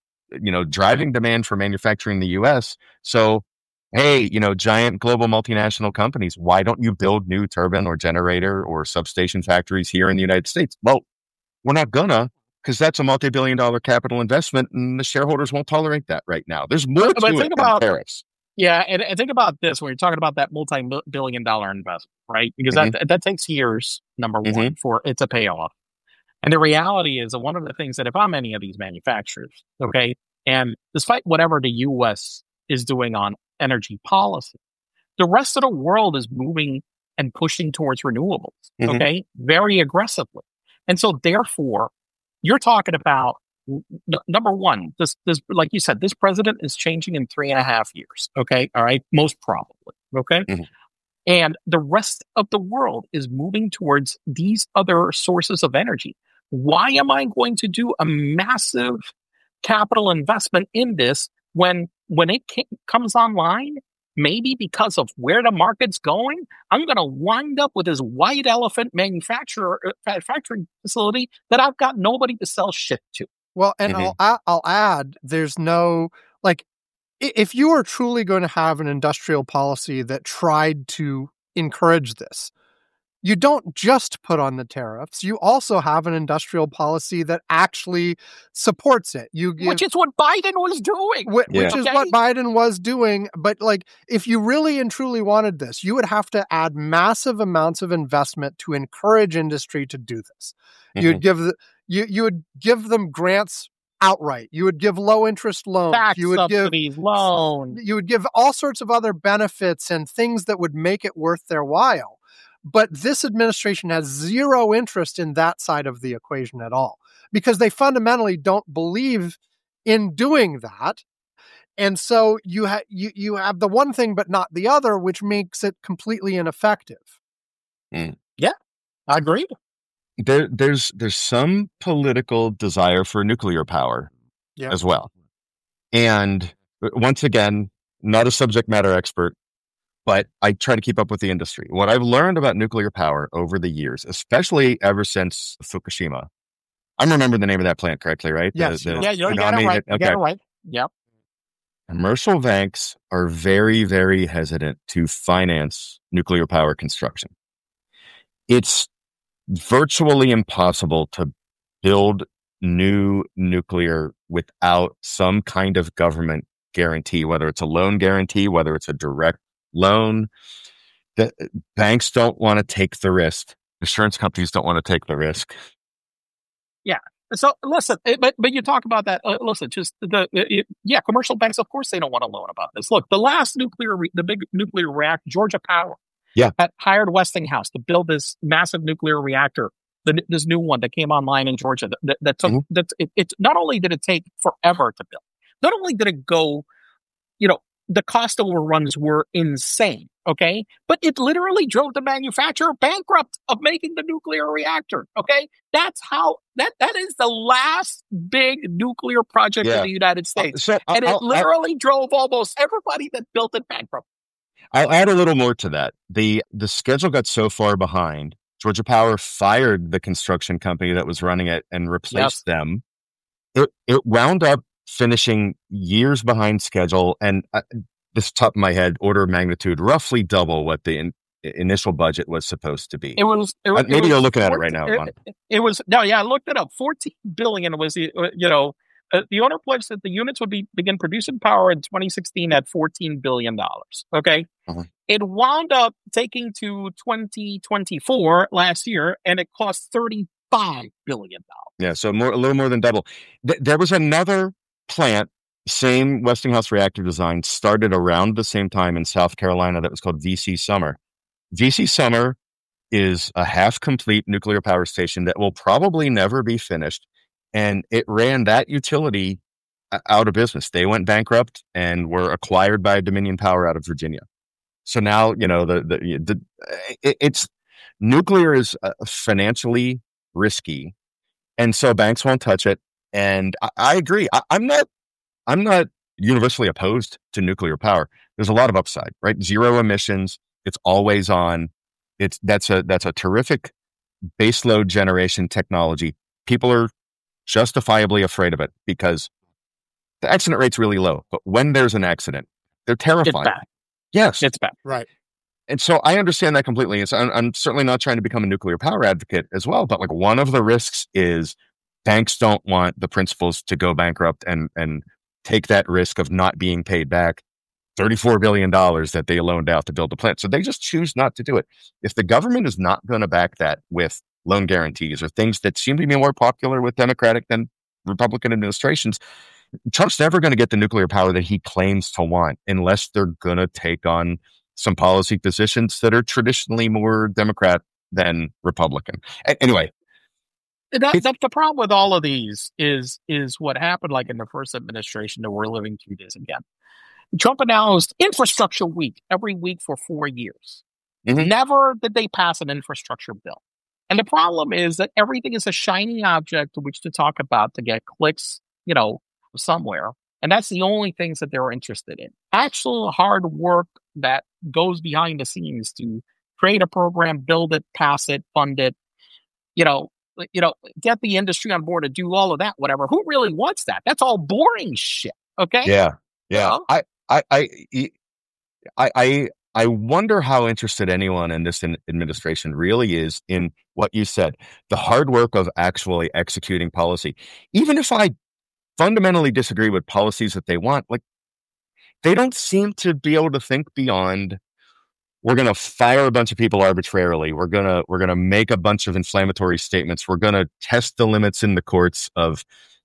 driving demand for manufacturing in the US. So, hey, giant global multinational companies, why don't you build new turbine or generator or substation factories here in the United States? Well, we're not gonna, because that's a multi-billion-dollar capital investment and the shareholders won't tolerate that right now. There's more to it than tariffs. Yeah, and think about this when you're talking about that multi-billion-dollar investment, right? Because that takes years, number one, for it to pay off. And the reality is that one of the things that if I'm any of these manufacturers, okay, and despite whatever the U.S. is doing on energy policy, the rest of the world is moving and pushing towards renewables, okay, very aggressively. And so therefore, you're talking about number one, this like you said, this president is changing in 3.5 years. Okay. All right. Most probably. Okay. And the rest of the world is moving towards these other sources of energy. Why am I going to do a massive capital investment in this when it comes online? Maybe because of where the market's going, I'm going to wind up with this white elephant manufacturing facility that I've got nobody to sell shit to. Well, and I'll add, there's no, if you are truly going to have an industrial policy that tried to encourage this, you don't just put on the tariffs. You also have an industrial policy that actually supports it. Which is what Biden was doing. Which is what Biden was doing. But if you really and truly wanted this, you would have to add massive amounts of investment to encourage industry to do this. You would give them grants outright. You would give low interest loans. Tax subsidies, loans. You would give all sorts of other benefits and things that would make it worth their while. But this administration has zero interest in that side of the equation at all, because they fundamentally don't believe in doing that. And so you have the one thing but not the other, which makes it completely ineffective. Yeah, I agree. There's some political desire for nuclear power as well. And once again, not a subject matter expert, but I try to keep up with the industry. What I've learned about nuclear power over the years, especially ever since Fukushima, I'm remembering the name of that plant correctly, right? Yes. You got it right. You got it right. Yep. Commercial banks are very, very hesitant to finance nuclear power construction. It's virtually impossible to build new nuclear without some kind of government guarantee, whether it's a loan guarantee, whether it's a direct loan. The banks don't want to take the risk. Insurance companies don't want to take the risk. Yeah. So listen, but you talk about that. Listen, just commercial banks, of course, they don't want to loan about this. Look, the big nuclear reactor, Georgia Power, had hired Westinghouse to build this massive nuclear reactor. This new one that came online in Georgia that took it. Not only did it take forever to build, not only did it go, the cost overruns were insane, okay? But it literally drove the manufacturer bankrupt of making the nuclear reactor, okay? That's how, that is the last big nuclear project in the United States. And it literally drove almost everybody that built it bankrupt. I'll add a little more to that. The schedule got so far behind, Georgia Power fired the construction company that was running it and replaced them. It wound up finishing years behind schedule, and this top of my head, order of magnitude, roughly double what the initial budget was supposed to be. Maybe you're looking at it right now. It was I looked it up. $14 billion was the the owner pledged that the units would begin producing power in 2016 at $14 billion. Okay. Uh-huh. It wound up taking to 2024 last year, and it cost $35 billion. Yeah, so a little more than double. There was another plant, same Westinghouse reactor design, started around the same time in South Carolina that was called VC Summer. VC Summer is a half-complete nuclear power station that will probably never be finished, and it ran that utility out of business. They went bankrupt and were acquired by Dominion Power out of Virginia. So now, it's nuclear is financially risky, and so banks won't touch it. And I agree. I'm not universally opposed to nuclear power. There's a lot of upside, right? Zero emissions. It's always on. That's a terrific baseload generation technology. People are justifiably afraid of it because the accident rate's really low. But when there's an accident, they're terrifying. It's bad. Yes, it's bad. Right. And so I understand that completely. And so I'm certainly not trying to become a nuclear power advocate as well. But like one of the risks is banks don't want the principals to go bankrupt and take that risk of not being paid back $34 billion that they loaned out to build the plant. So they just choose not to do it. If the government is not going to back that with loan guarantees or things that seem to be more popular with Democratic than Republican administrations, Trump's never going to get the nuclear power that he claims to want unless they're going to take on some policy positions that are traditionally more Democrat than Republican. Anyway. That's the problem with all of these is what happened like in the first administration that we're living through this again. Trump announced infrastructure week every week for 4 years. Mm-hmm. Never did they pass an infrastructure bill. And the problem is that everything is a shiny object to which to talk about to get clicks, somewhere. And that's the only things that they're interested in. Actual hard work that goes behind the scenes to create a program, build it, pass it, fund it, get the industry on board to do all of that, whatever. Who really wants that? That's all boring shit. Okay. Yeah. I wonder how interested anyone in this administration really is in what you said, the hard work of actually executing policy. Even if I fundamentally disagree with policies that they want, like they don't seem to be able to think beyond, we're going to fire a bunch of people arbitrarily. We're going to make a bunch of inflammatory statements. We're going to test the limits in the courts of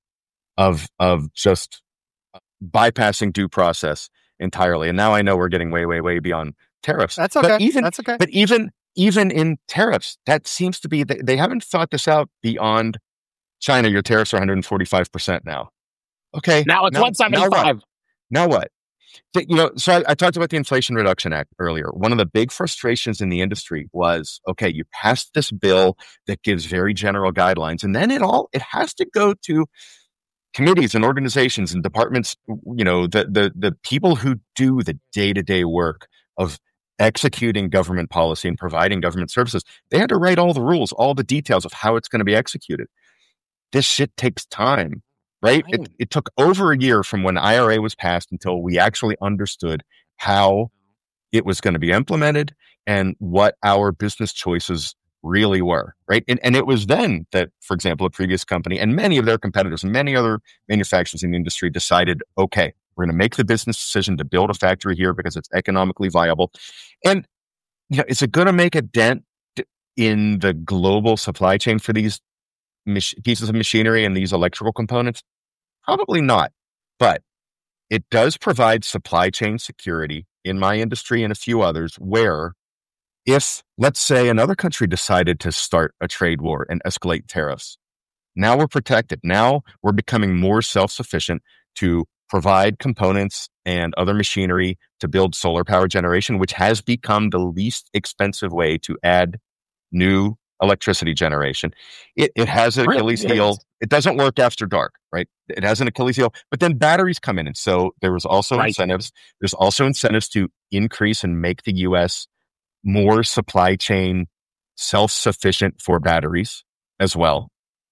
just bypassing due process entirely. And now I know we're getting way, way, way beyond tariffs. That's okay. That's okay. But even in tariffs, that seems to be, they haven't thought this out beyond China. Your tariffs are 145% now. Okay. Now it's 175. Now what? So I talked about the Inflation Reduction Act earlier. One of the big frustrations in the industry was, okay, you passed this bill that gives very general guidelines, and then it has to go to committees and organizations and departments, the people who do the day-to-day work of executing government policy and providing government services. They had to write all the rules, all the details of how it's going to be executed. This shit takes time. Right? It took over a year from when IRA was passed until we actually understood how it was going to be implemented and what our business choices really were. Right? And it was then that, for example, a previous company and many of their competitors and many other manufacturers in the industry decided, okay, we're going to make the business decision to build a factory here because it's economically viable. And is it going to make a dent in the global supply chain for these pieces of machinery and these electrical components? Probably not, but it does provide supply chain security in my industry and a few others where if, let's say, another country decided to start a trade war and escalate tariffs, now we're protected. Now we're becoming more self-sufficient to provide components and other machinery to build solar power generation, which has become the least expensive way to add new electricity generation. It has an Achilles heel. It doesn't work after dark, right? It has an Achilles heel, but then batteries come in. And so there was also incentives. There's also incentives to increase and make the U.S. more supply chain self-sufficient for batteries as well.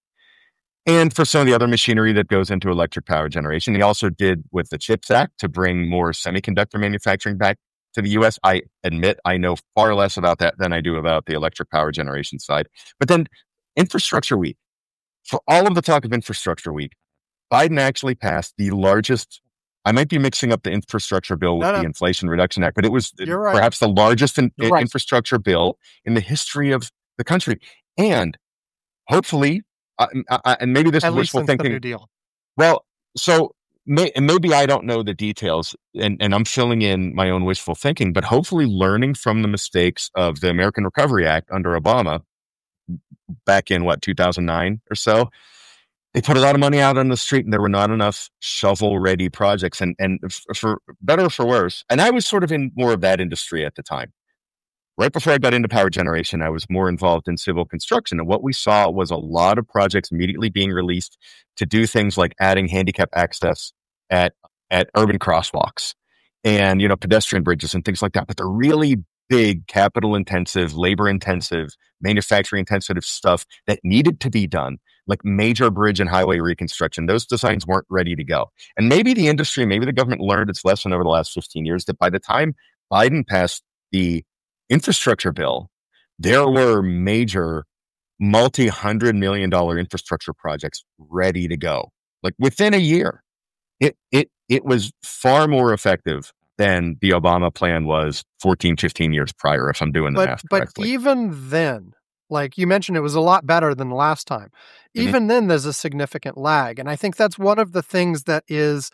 And for some of the other machinery that goes into electric power generation. He also did with the CHIPS Act to bring more semiconductor manufacturing back to the U.S. I admit I know far less about that than I do about the electric power generation side. But then Infrastructure Week, for all of the talk of Infrastructure Week, Biden actually passed the largest, I might be mixing up the infrastructure bill with the Inflation Reduction Act, but it was perhaps the largest infrastructure bill in the history of the country. And hopefully, and maybe this is wishful thinking. The New Deal. Well, so maybe I don't know the details, and I'm filling in my own wishful thinking, but hopefully learning from the mistakes of the American Recovery Act under Obama back in 2009 or so. They put a lot of money out on the street, and there were not enough shovel-ready projects. And for better or for worse, and I was sort of in more of that industry at the time. Right before I got into power generation, I was more involved in civil construction. And what we saw was a lot of projects immediately being released to do things like adding handicap access at urban crosswalks and, pedestrian bridges and things like that. But the really big capital-intensive, labor-intensive, manufacturing-intensive stuff that needed to be done, like major bridge and highway reconstruction, those designs weren't ready to go. And maybe the industry, maybe the government learned its lesson over the last 15 years that by the time Biden passed the infrastructure bill, there were major multi-$100 million infrastructure projects ready to go. Like within a year, it was far more effective than the Obama plan was 14, 15 years prior, if I'm doing the math correctly. But even then, like you mentioned, it was a lot better than the last time. Even then, there's a significant lag. And I think that's one of the things that is,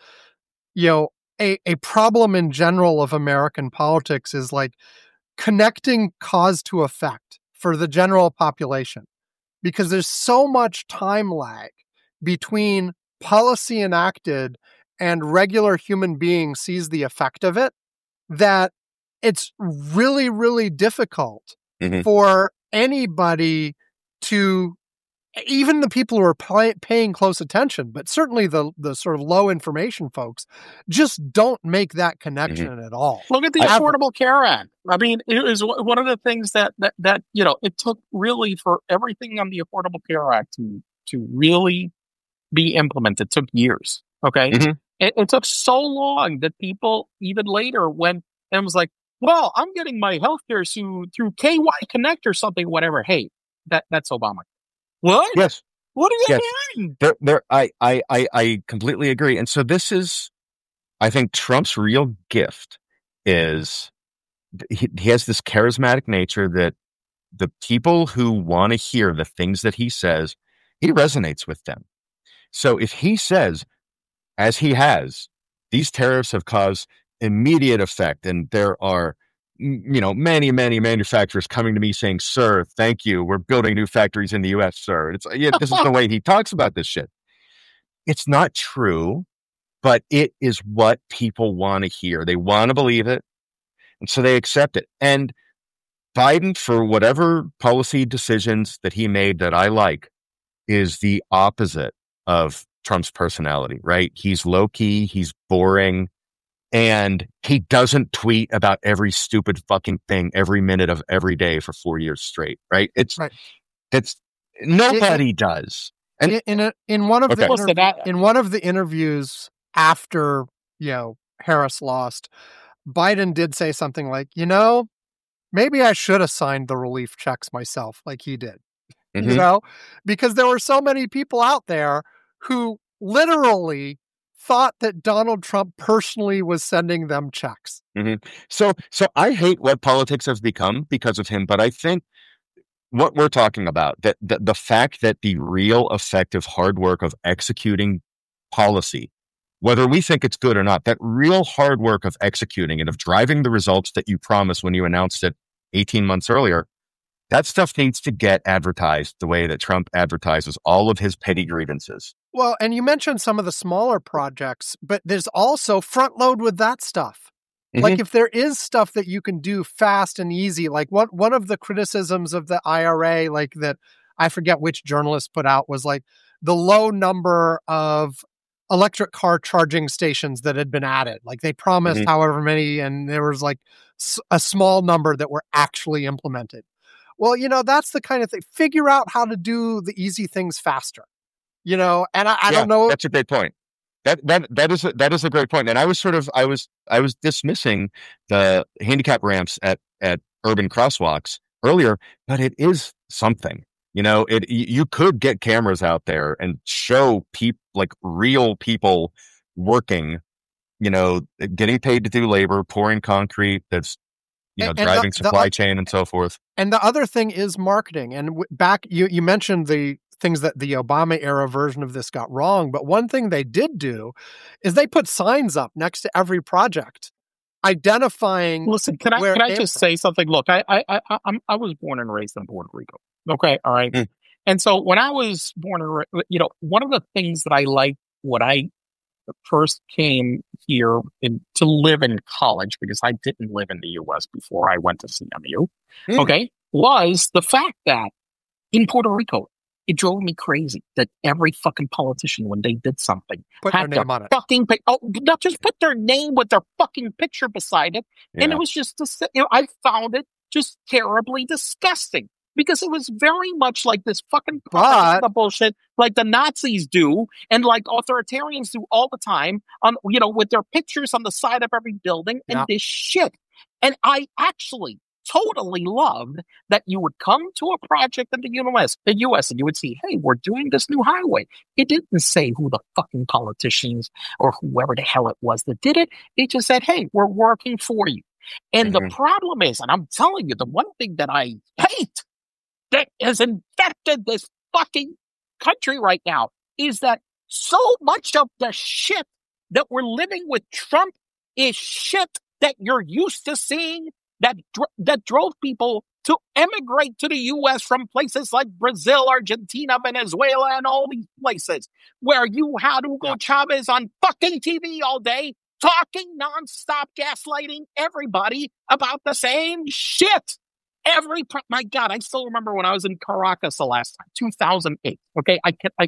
a problem in general of American politics is like connecting cause to effect for the general population. Because there's so much time lag between policy enacted and regular human being sees the effect of it, that it's really, really difficult for anybody to, even the people who are paying close attention, but certainly the sort of low information folks, just don't make that connection at all. Look at the Affordable Care Act. I mean, it was one of the things that it took really for everything on the Affordable Care Act to really be implemented. It took years. Okay. It took so long that people even later went and was like, well, I'm getting my healthcare through KY Connect or something, whatever. Hey, that's Obama. What? Yes. What are you hearing? I completely agree. And so this is, I think Trump's real gift is he has this charismatic nature that the people who want to hear the things that he says, he resonates with them. So if he says, as he has, these tariffs have caused immediate effect, and there are, many, many manufacturers coming to me saying, "Sir, thank you. We're building new factories in the U.S., sir." This is the way he talks about this shit. It's not true, but it is what people want to hear. They want to believe it, and so they accept it. And Biden, for whatever policy decisions that he made that I like, is the opposite of Trump's personality, right? He's low-key, he's boring, and he doesn't tweet about every stupid fucking thing every minute of every day for 4 years straight, right? It's nobody does. And in one of the interviews after, Harris lost, Biden did say something like, maybe I should have signed the relief checks myself like he did, because there were so many people out there who literally thought that Donald Trump personally was sending them checks. So I hate what politics has become because of him, but I think what we're talking about, that the fact that the real effective hard work of executing policy, whether we think it's good or not, that real hard work of executing it, of driving the results that you promised when you announced it 18 months earlier, that stuff needs to get advertised the way that Trump advertises all of his petty grievances. Well, and you mentioned some of the smaller projects, but there's also front load with that stuff. Like if there is stuff that you can do fast and easy, like one of the criticisms of the IRA, like that I forget which journalist put out, was like the low number of electric car charging stations that had been added. Like they promised however many, and there was like a small number that were actually implemented. Well, that's the kind of thing. Figure out how to do the easy things faster, and I don't know. That's a great point. That is a great point. And I was dismissing the handicap ramps at urban crosswalks earlier, but it is something. You could get cameras out there and show people, like real people working, getting paid to do labor, pouring concrete, that's driving supply chain and so forth. And the other thing is marketing. And back, you mentioned the things that the Obama era version of this got wrong. But one thing they did do is they put signs up next to every project identifying. Listen, can I just say something? Look, I was born and raised in Puerto Rico. Okay. All right. And so when I was born, one of the things that I liked when I first came here to live in college, because I didn't live in the U.S. before I went to CMU, okay, was the fact that in Puerto Rico, it drove me crazy that every fucking politician, when they did something, put had their name on it. Not just put their name with their fucking picture beside it. Yeah. And it was just, I found it just terribly disgusting. Because it was very much like this fucking bullshit, like the Nazis do, and like authoritarians do all the time, with their pictures on the side of every building and this shit. And I actually totally loved that you would come to a project in the U.S., and you would see, hey, we're doing this new highway. It didn't say who the fucking politicians or whoever the hell it was that did it. It just said, hey, we're working for you. And the problem is, and I'm telling you, the one thing that I hate that has infected this fucking country right now is that so much of the shit that we're living with Trump is shit that you're used to seeing that drove people to emigrate to the U.S. from places like Brazil, Argentina, Venezuela, and all these places where you had Hugo Chavez on fucking TV all day talking nonstop, gaslighting everybody about the same shit. My God, I still remember when I was in Caracas the last time, 2008. Okay, I can't.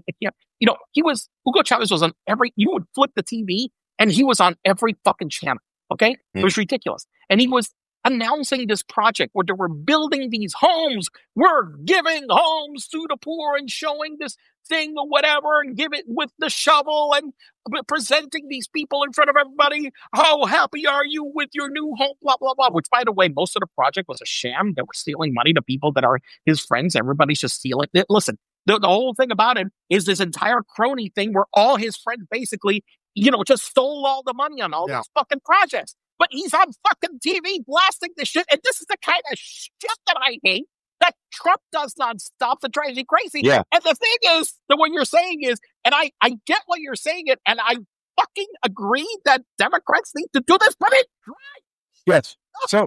Hugo Chavez was on you would flip the TV and he was on every fucking channel. Okay, it was ridiculous. And he was announcing this project where they were building these homes. We're giving homes to the poor and showing this thing or whatever and give it with the shovel and presenting these people in front of everybody. How happy are you with your new home? Blah, blah, blah. Which, by the way, most of the project was a sham. They were stealing money to people that are his friends. Everybody's just stealing it. Listen, the whole thing about it is this entire crony thing where all his friends basically, just stole all the money on all these fucking projects. But he's on fucking TV blasting this shit. And this is the kind of shit that I hate that Trump does nonstop that drives me crazy. Yeah. And the thing is that what you're saying is, and I get what you're saying, and I fucking agree that Democrats need to do this, but it's right. Yes. So,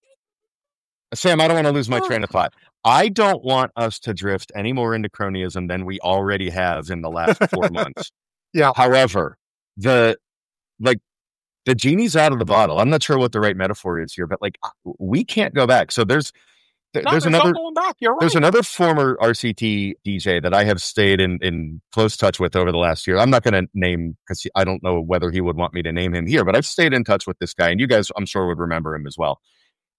Sam, I don't want to lose my train of thought. I don't want us to drift any more into cronyism than we already have in the last 4 months. Yeah. However, the genie's out of the bottle. I'm not sure what the right metaphor is here, but we can't go back. So there's another going back. You're right. There's another former RCT DJ that I have stayed in close touch with over the last year. I'm not going to name because I don't know whether he would want me to name him here, but I've stayed in touch with this guy, and you guys, I'm sure, would remember him as well.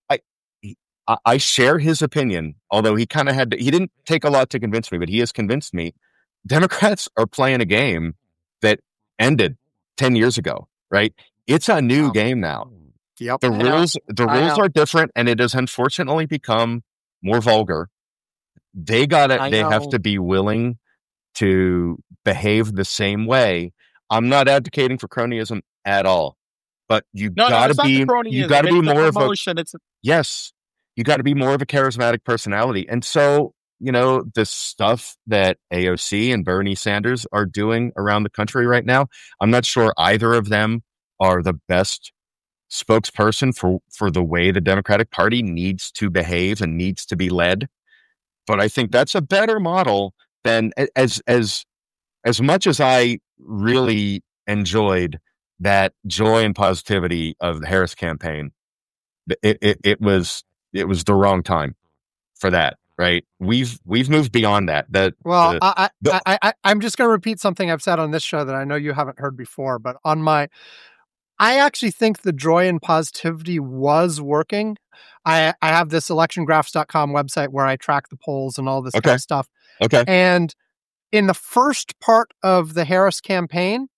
I share his opinion, although he kind of he didn't take a lot to convince me, but he has convinced me. Democrats are playing a game that ended 10 years ago, right? It's a new game now. Yep. The rules are different, and it has unfortunately become more vulgar. They have to be willing to behave the same way. I'm not advocating for cronyism at all, but you got to be more of a yes. You got to be more of a charismatic personality. And so, the stuff that AOC and Bernie Sanders are doing around the country right now, I'm not sure either of them are the best spokesperson for the way the Democratic Party needs to behave and needs to be led. But I think that's a better model than as much as I really enjoyed that joy and positivity of the Harris campaign. It was the wrong time for that, right? We've moved beyond that. I'm just going to repeat something I've said on this show that I know you haven't heard before, but I actually think the joy and positivity was working. I have this electiongraphs.com website where I track the polls and all this kind of stuff. Okay. And in the first part of the Harris campaign,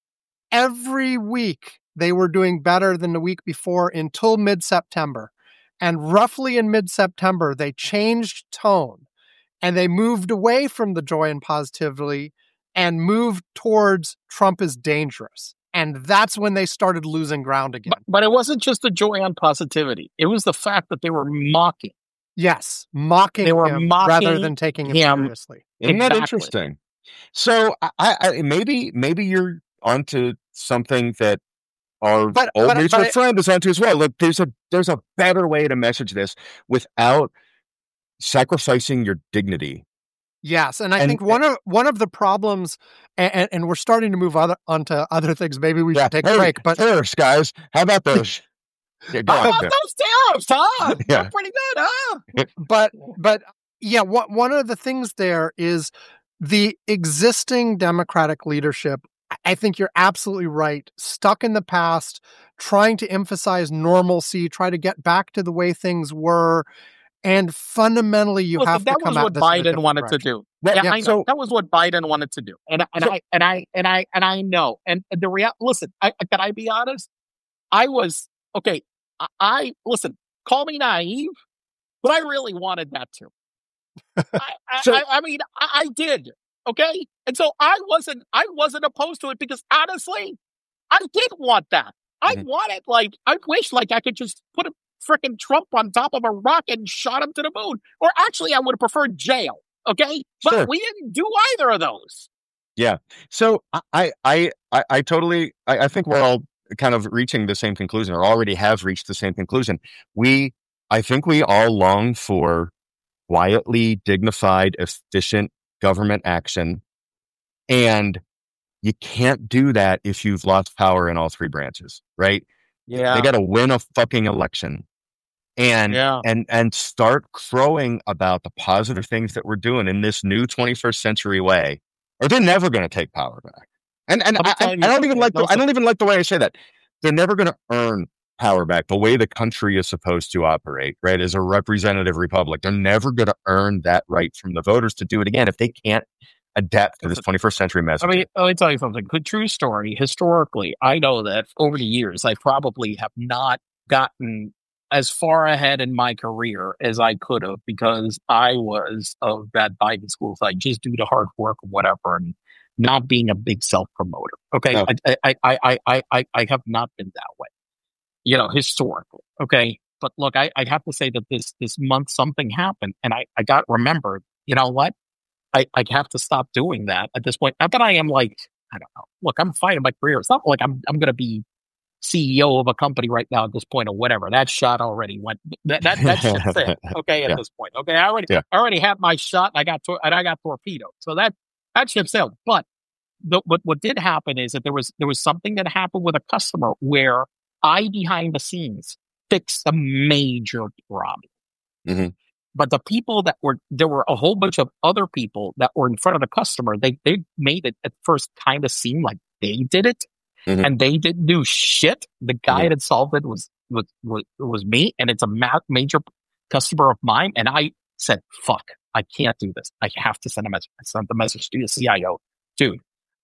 every week they were doing better than the week before until mid-September. And roughly in mid-September, they changed tone and they moved away from the joy and positivity and moved towards Trump is dangerous. And that's when they started losing ground again. But it wasn't just the joy on positivity. It was the fact that they were mocking. Yes, mocking him rather than taking him seriously. Isn't that interesting? So I maybe you're onto something that our old mutual friend is onto as well. Look, there's a better way to message this without sacrificing your dignity. Yes, and I think one of the problems, and we're starting to move onto other things. Maybe we should take a break. But tariffs, guys, how about those? How about those tariffs, huh? Yeah. They're pretty good, huh? But yeah, one of the things there is the existing Democratic leadership. I think you're absolutely right. Stuck in the past, trying to emphasize normalcy, try to get back to the way things were. And fundamentally, you have to come out. That was what Biden wanted to do. Yeah, I know. So, that was what Biden wanted to do, and I know. And the reality. Listen, can I be honest? I was okay. I listen. Call me naive, but I really wanted that too. I mean, I did. Okay, and so I wasn't opposed to it because honestly, I did want that. I wanted I wish I could just put a frickin' Trump on top of a rock and shot him to the moon. Or actually, I would have preferred jail. Okay, but we didn't do either of those. Yeah. So I totally I think we're all kind of reaching the same conclusion, or already have reached the same conclusion. I think we all long for quietly dignified, efficient government action, and you can't do that if you've lost power in all three branches, right? Yeah, they got to win a fucking election, and start crowing about the positive things that we're doing in this new 21st century way, or they're never going to take power back. And I don't even like the way I say that. They're never going to earn power back the way the country is supposed to operate, right? As a representative republic, they're never going to earn that right from the voters to do it again if they can't adapt to this 21st century message. I mean, let me tell you something. Good true story. Historically, I know that over the years, I probably have not gotten as far ahead in my career as I could have because I was of that Biden school side. Just do the hard work or whatever, and not being a big self promoter. Okay, no. I have not been that way. Historically. Okay. But look, I have to say that this month something happened and I got remembered. You know what? I have to stop doing that at this point. Not that I am I don't know. Look, I'm fighting my career. It's not like I'm going to be CEO of a company right now at this point or whatever. That shot already went. That shit's it. Okay. At this point. Okay. I already had my shot and I got torpedoed. So that ship sailed. But what did happen is that there was something that happened with a customer where I, behind the scenes, fixed a major problem. Mm-hmm. But the people there were a whole bunch of other people that were in front of the customer. They made it at first kind of seem like they did it, and they didn't do shit. The guy that solved it was me, and it's a major customer of mine. And I said, "Fuck, I can't do this. I have to send a message." I sent the message to the CIO, dude.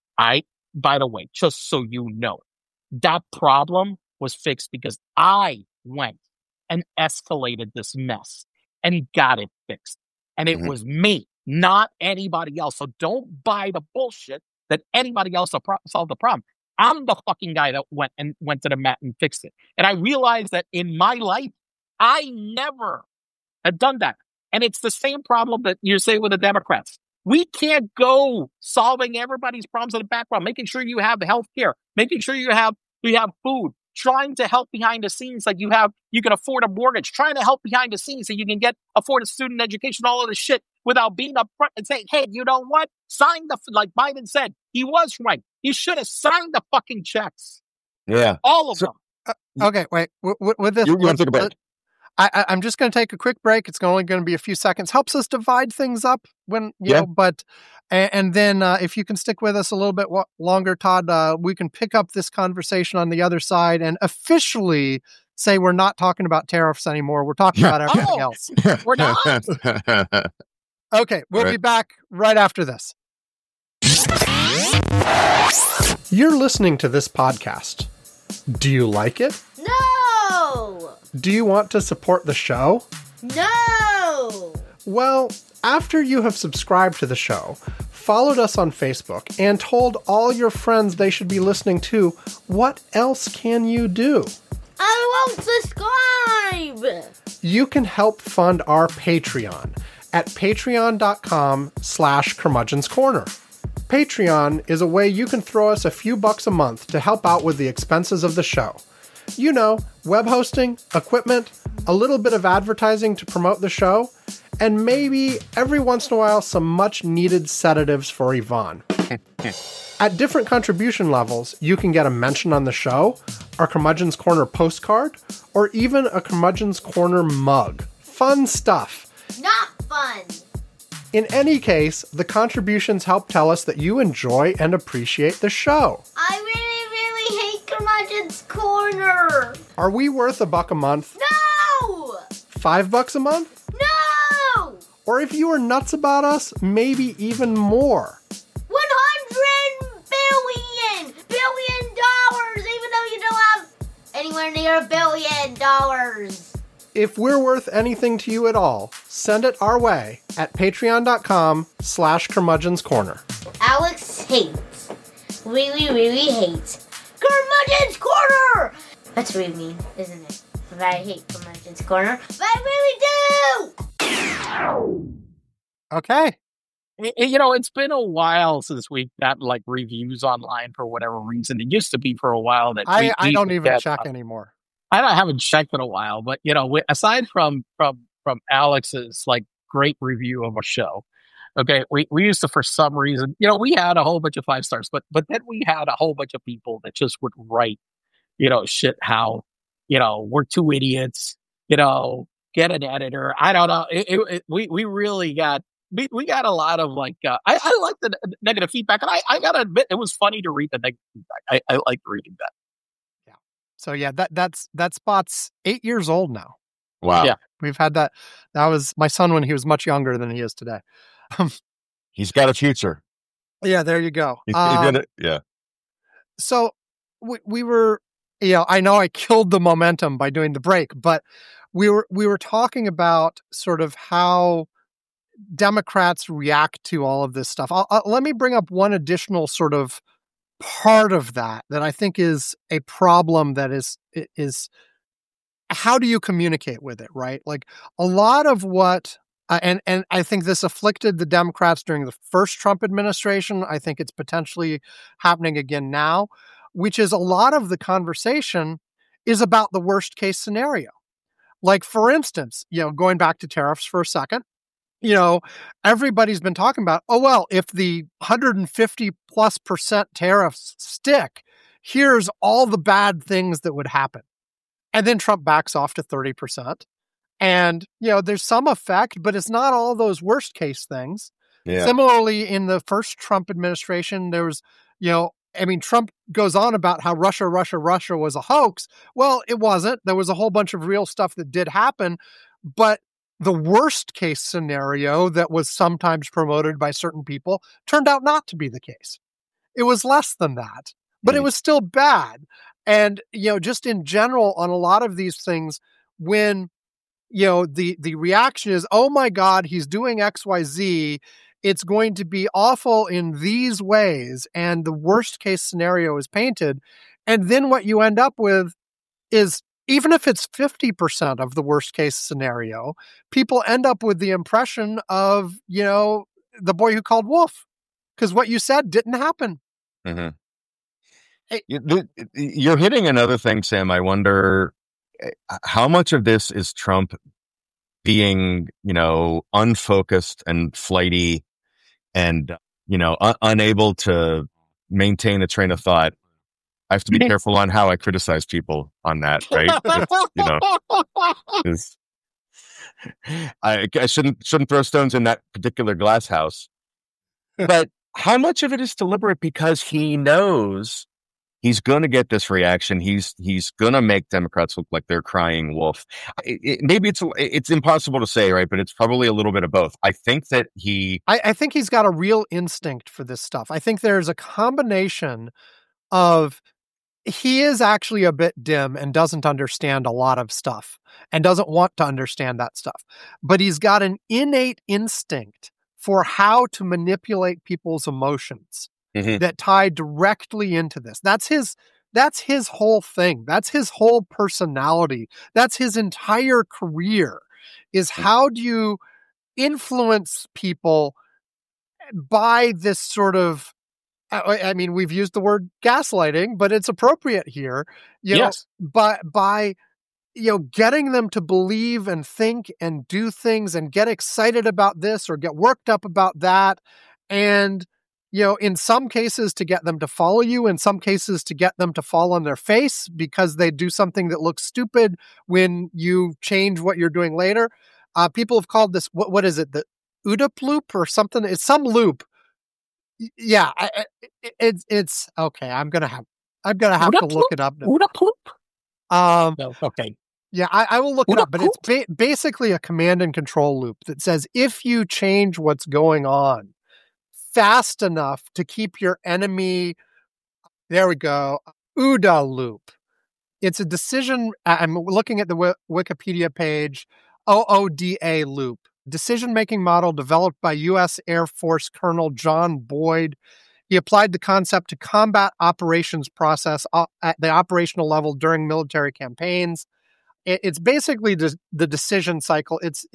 By the way, just so you know, that problem was fixed because I went and escalated this mess and got it fixed. And it was me, not anybody else. So don't buy the bullshit that anybody else solved the problem. I'm the fucking guy that went to the mat and fixed it. And I realized that in my life, I never had done that. And it's the same problem that you say with the Democrats. We can't go solving everybody's problems in the background, making sure you have health care, making sure you have food, trying to help behind the scenes like you can afford a mortgage, trying to help behind the scenes so you can afford a student education, all of this shit without being upfront and saying, hey, you know what? Sign like Biden said, he was right. He should have signed the fucking checks. Yeah. All of them. Okay, wait. With this, you want to take a break? I'm just going to take a quick break. It's only going to be a few seconds. Helps us divide things up when, you know, but, and then if you can stick with us a little bit longer, Todd, we can pick up this conversation on the other side and officially say we're not talking about tariffs anymore. We're talking about everything else. We're not. Okay, we'll be back right after this. You're listening to this podcast. Do you like it? No! Do you want to support the show? No! Well, after you have subscribed to the show, followed us on Facebook, and told all your friends they should be listening to, what else can you do? I won't subscribe! You can help fund our Patreon at patreon.com/curmudgeonscorner. Patreon is a way you can throw us a few bucks a month to help out with the expenses of the show. You know, web hosting, equipment, a little bit of advertising to promote the show, and maybe every once in a while some much needed sedatives for Yvonne. At different contribution levels, you can get a mention on the show, our Curmudgeon's Corner postcard, or even a Curmudgeon's Corner mug. Fun stuff. Not fun! In any case, the contributions help tell us that you enjoy and appreciate the show. I really hate Curmudgeon's Corner! Are we worth $1 a month? No! $5 a month? No! Or if you are nuts about us, maybe even more. 100 billion dollars, even though you don't have anywhere near $1 billion. If we're worth anything to you at all, send it our way at patreon.com/curmudgeonscorner. Alex hates, really hates Curmudgeon's Corner! That's really mean, isn't it? But I hate Curmudgeon's Corner, but I really do! Okay. You know, it's been a while since we've got like reviews online for whatever reason. It used to be for a while that I don't even check anymore. I haven't checked in a while, but you know, aside from Alex's like great review of a show, okay, we used to, for some reason, you know, we had a whole bunch of 5 stars, but then we had a whole bunch of people that just would write, you know, shit how, you know, we're 2 idiots, you know, get an editor. I don't know. We really got. We got a lot of like, I like the negative feedback, and I gotta admit, it was funny to read the negative feedback. I liked reading that. Yeah. So yeah, that spot's 8 years old now. Wow. Yeah. We've had that. That was my son when he was much younger than he is today. He's got a future. Yeah, there you go. He's gonna, yeah. So we were, you know, I know I killed the momentum by doing the break, but we were talking about sort of how Democrats react to all of this stuff. Let me bring up one additional sort of part of that I think is a problem that is how do you communicate with it, right? Like a lot of what, and I think this afflicted the Democrats during the first Trump administration. I think it's potentially happening again now, which is a lot of the conversation is about the worst case scenario. Like, for instance, you know, going back to tariffs for a second, you know, everybody's been talking about, oh, well, if the 150+% tariffs stick, here's all the bad things that would happen. And then Trump backs off to 30%. And, you know, there's some effect, but it's not all those worst case things. Yeah. Similarly, in the first Trump administration, there was, you know, I mean, Trump goes on about how Russia was a hoax. Well, it wasn't. There was a whole bunch of real stuff that did happen, but the worst case scenario that was sometimes promoted by certain people turned out not to be the case. It was less than that, but it was still bad. And, you know, just in general on a lot of these things, when, you know, the reaction is, oh my God, he's doing XYZ, it's going to be awful in these ways. And the worst case scenario is painted. And then what you end up with is, even if it's 50% of the worst case scenario, people end up with the impression of, you know, the boy who called wolf, because what you said didn't happen. Mm-hmm. You're hitting another thing, Sam. I wonder how much of this is Trump being, you know, unfocused and flighty and, you know, unable to maintain a train of thought. I have to be careful on how I criticize people on that, right? I shouldn't throw stones in that particular glass house. But how much of it is deliberate because he knows he's going to get this reaction. He's going to make Democrats look like they're crying wolf. Maybe it's impossible to say, right? But it's probably a little bit of both. I think that I think he's got a real instinct for this stuff. I think there's a combination of he is actually a bit dim and doesn't understand a lot of stuff and doesn't want to understand that stuff. But he's got an innate instinct for how to manipulate people's emotions that tie directly into this. That's his whole thing. That's his whole personality. That's his entire career, is how do you influence people by this sort of, I mean, we've used the word gaslighting, but it's appropriate here. Yes. But by getting them to believe and think and do things and get excited about this or get worked up about that. And, in some cases to get them to follow you, in some cases to get them to fall on their face because they do something that looks stupid when you change what you're doing later. People have called this, what is it? The OODA loop or something? It's some loop. Yeah, it's okay. I'm gonna have to look it up. OODA loop? No, okay. Yeah, I will look it up, but it's basically a command and control loop that says if you change what's going on fast enough to keep your enemy, there we go, OODA loop. It's a decision. I'm looking at the Wikipedia page. OODA loop. Decision-making model developed by U.S. Air Force Colonel John Boyd. He applied the concept to combat operations process at the operational level during military campaigns. It's basically the decision cycle. It's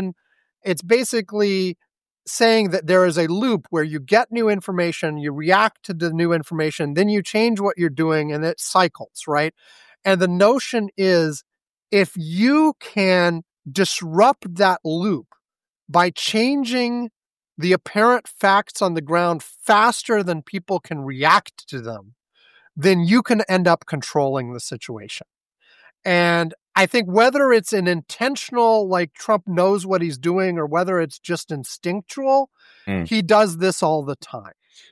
basically saying that there is a loop where you get new information, you react to the new information, then you change what you're doing, and it cycles, right? And the notion is if you can disrupt that loop by changing the apparent facts on the ground faster than people can react to them, then you can end up controlling the situation. And I think whether it's an intentional, like Trump knows what he's doing, or whether it's just instinctual, he does this all the time.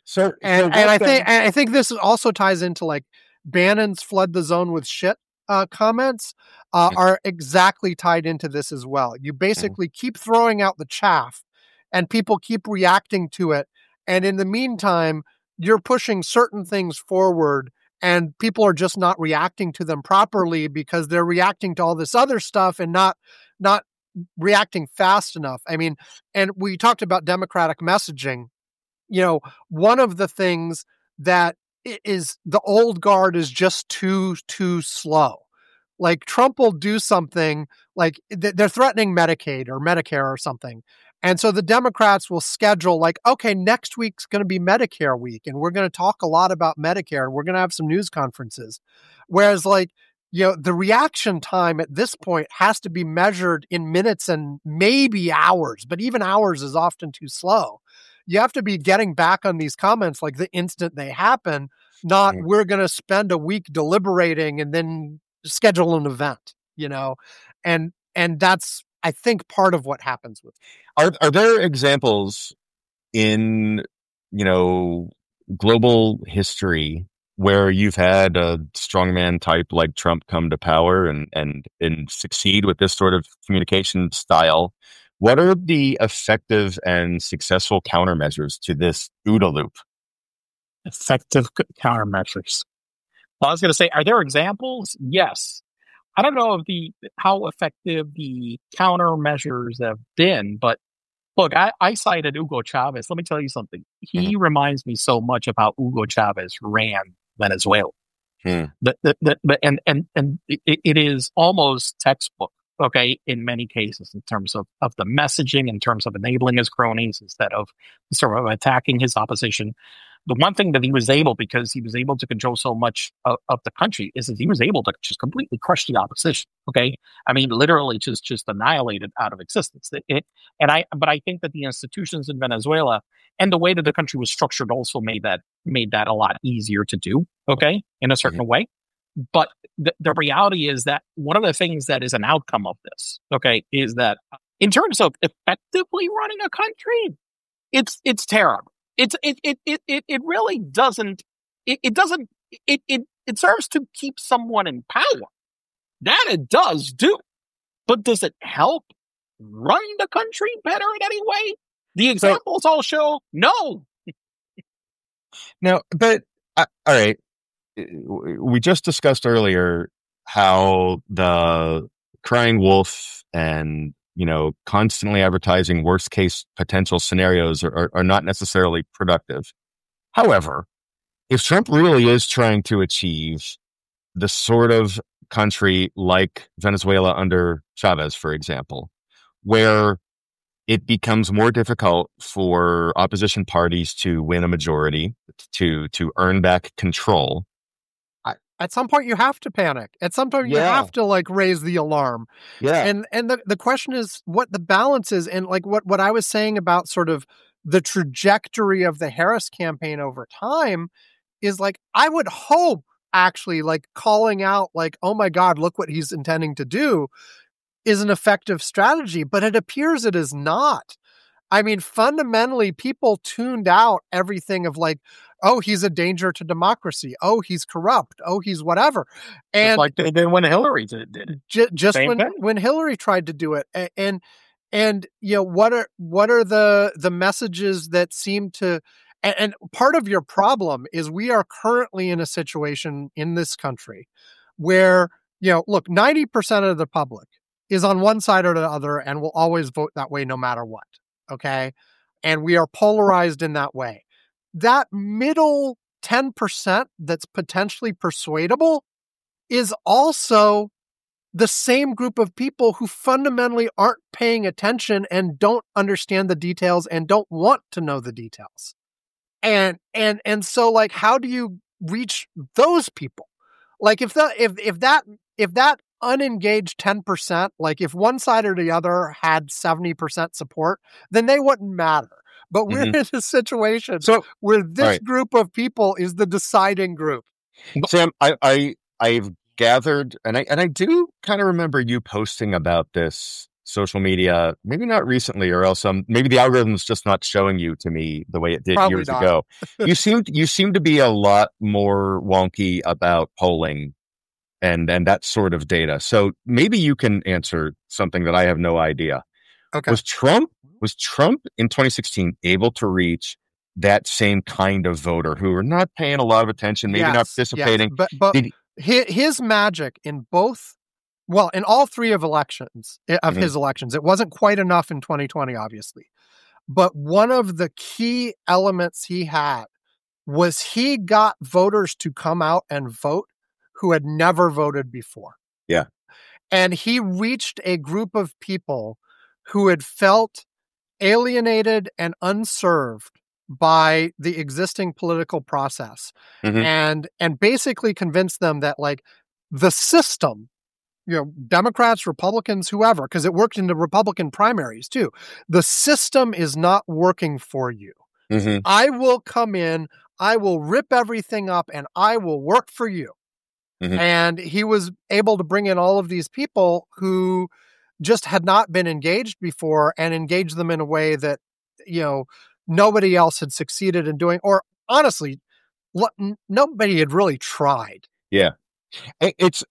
I think this also ties into like Bannon's flood the zone with shit comments are exactly tied into this as well. You basically keep throwing out the chaff and people keep reacting to it. And in the meantime, you're pushing certain things forward and people are just not reacting to them properly because they're reacting to all this other stuff and not reacting fast enough. I mean, and we talked about democratic messaging. One of the things that is the old guard is just too slow. Like Trump will do something like they're threatening Medicaid or Medicare or something. And so the Democrats will schedule like, okay, next week's going to be Medicare week. And we're going to talk a lot about Medicare. We're going to have some news conferences. Whereas the reaction time at this point has to be measured in minutes and maybe hours, but even hours is often too slow. You have to be getting back on these comments like the instant they happen, not we're going to spend a week deliberating and then schedule an event, and that's, I think, part of what happens with it. Are there examples in, global history where you've had a strongman type like Trump come to power and succeed with this sort of communication style? What are the effective and successful countermeasures to this OODA loop? Effective countermeasures. Well, I was going to say, are there examples? Yes. I don't know how effective the countermeasures have been, but look, I cited Hugo Chavez. Let me tell you something. He reminds me so much of how Hugo Chavez ran Venezuela. It is almost textbook, okay, in many cases, in terms of the messaging, in terms of enabling his cronies instead of sort of attacking his opposition. The one thing that he was able, because he was able to control so much of the country, is that he was able to just completely crush the opposition. Okay, I mean, literally just annihilate it out of existence. But I think that the institutions in Venezuela and the way that the country was structured also made that a lot easier to do. Okay, in a certain way. But the reality is that one of the things that is an outcome of this, okay, is that in terms of effectively running a country, it's terrible. It really doesn't. It It serves to keep someone in power. That it does do. But does it help run the country better in any way? The examples all show no. No, but all right. We just discussed earlier how the crying wolf and, constantly advertising worst case potential scenarios are not necessarily productive. However, if Trump really is trying to achieve the sort of country like Venezuela under Chavez, for example, where it becomes more difficult for opposition parties to win a majority, to earn back control. At some point, you have to panic. At some point, you have to raise the alarm. Yeah. And the question is what the balance is. And what I was saying about sort of the trajectory of the Harris campaign over time is I would hope actually calling out oh my God, look what he's intending to do is an effective strategy, but it appears it is not. I mean, fundamentally, people tuned out everything of oh, he's a danger to democracy. Oh, he's corrupt. Oh, he's whatever. And just like they did when Hillary did it. Just when Hillary tried to do it. And what are the messages that seem to, and part of your problem is we are currently in a situation in this country where, look, 90% of the public is on one side or the other and will always vote that way no matter what. Okay. And we are polarized in that way. That middle 10% that's potentially persuadable is also the same group of people who fundamentally aren't paying attention and don't understand the details and don't want to know the details. And so how do you reach those people? If that unengaged 10%, if one side or the other had 70% support, then they wouldn't matter. But we're in a situation where this group of people is the deciding group. Sam, I've gathered, and I do kind of remember you posting about this social media, maybe not recently, or else maybe the algorithm's just not showing you to me the way it did Probably years not. ago. You seem to be a lot more wonky about polling and that sort of data. So maybe you can answer something that I have no idea. Okay. Was Trump in 2016 able to reach that same kind of voter who are not paying a lot of attention, maybe not participating? Yes, but his magic in all three of his elections, it wasn't quite enough in 2020, obviously. But one of the key elements he had was he got voters to come out and vote who had never voted before. Yeah. And he reached a group of people who had felt alienated and unserved by the existing political process, and basically convinced them that the system, Democrats, Republicans, whoever, because it worked in the Republican primaries too, the system is not working for you. I will come in, I will rip everything up, and I will work for you. And he was able to bring in all of these people who just had not been engaged before and engage them in a way that, nobody else had succeeded in doing, or honestly, nobody had really tried. Yeah. It's,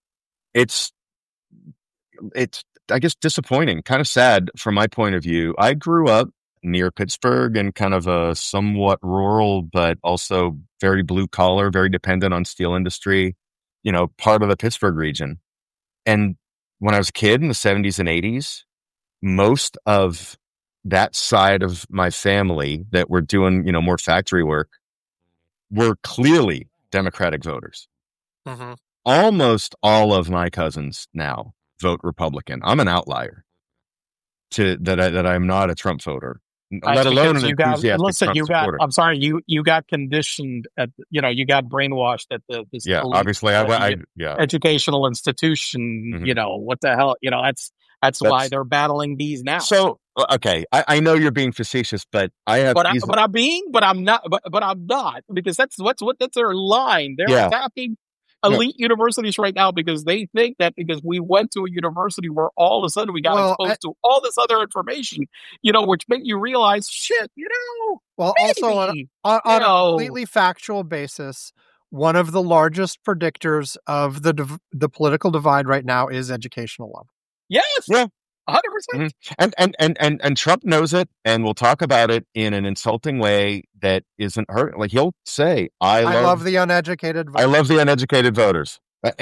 I guess, disappointing, kind of sad from my point of view. I grew up near Pittsburgh in kind of a somewhat rural, but also very blue collar, very dependent on steel industry, part of the Pittsburgh region. And when I was a kid in the 70s and 80s, most of that side of my family that were doing, more factory work were clearly Democratic voters. Almost all of my cousins now vote Republican. I'm an outlier that I'm not a Trump voter, let alone an enthusiastic Trump supporter. I'm sorry, you got conditioned you got brainwashed at this obviously educational institution. What the hell? That's why they're battling these now. So okay, I know you're being facetious, but I'm not, because that's their line. They're attacking elite universities right now because they think that because we went to a university where all of a sudden we got exposed to all this other information, which make you realize, shit, Well, maybe, also on a completely factual basis, one of the largest predictors of the political divide right now is educational level. Yes. Yeah. 100%. Mm-hmm. And Trump knows it, and will talk about it in an insulting way that isn't hurt. Like, he'll say, I love the uneducated voters. I love the uneducated voters.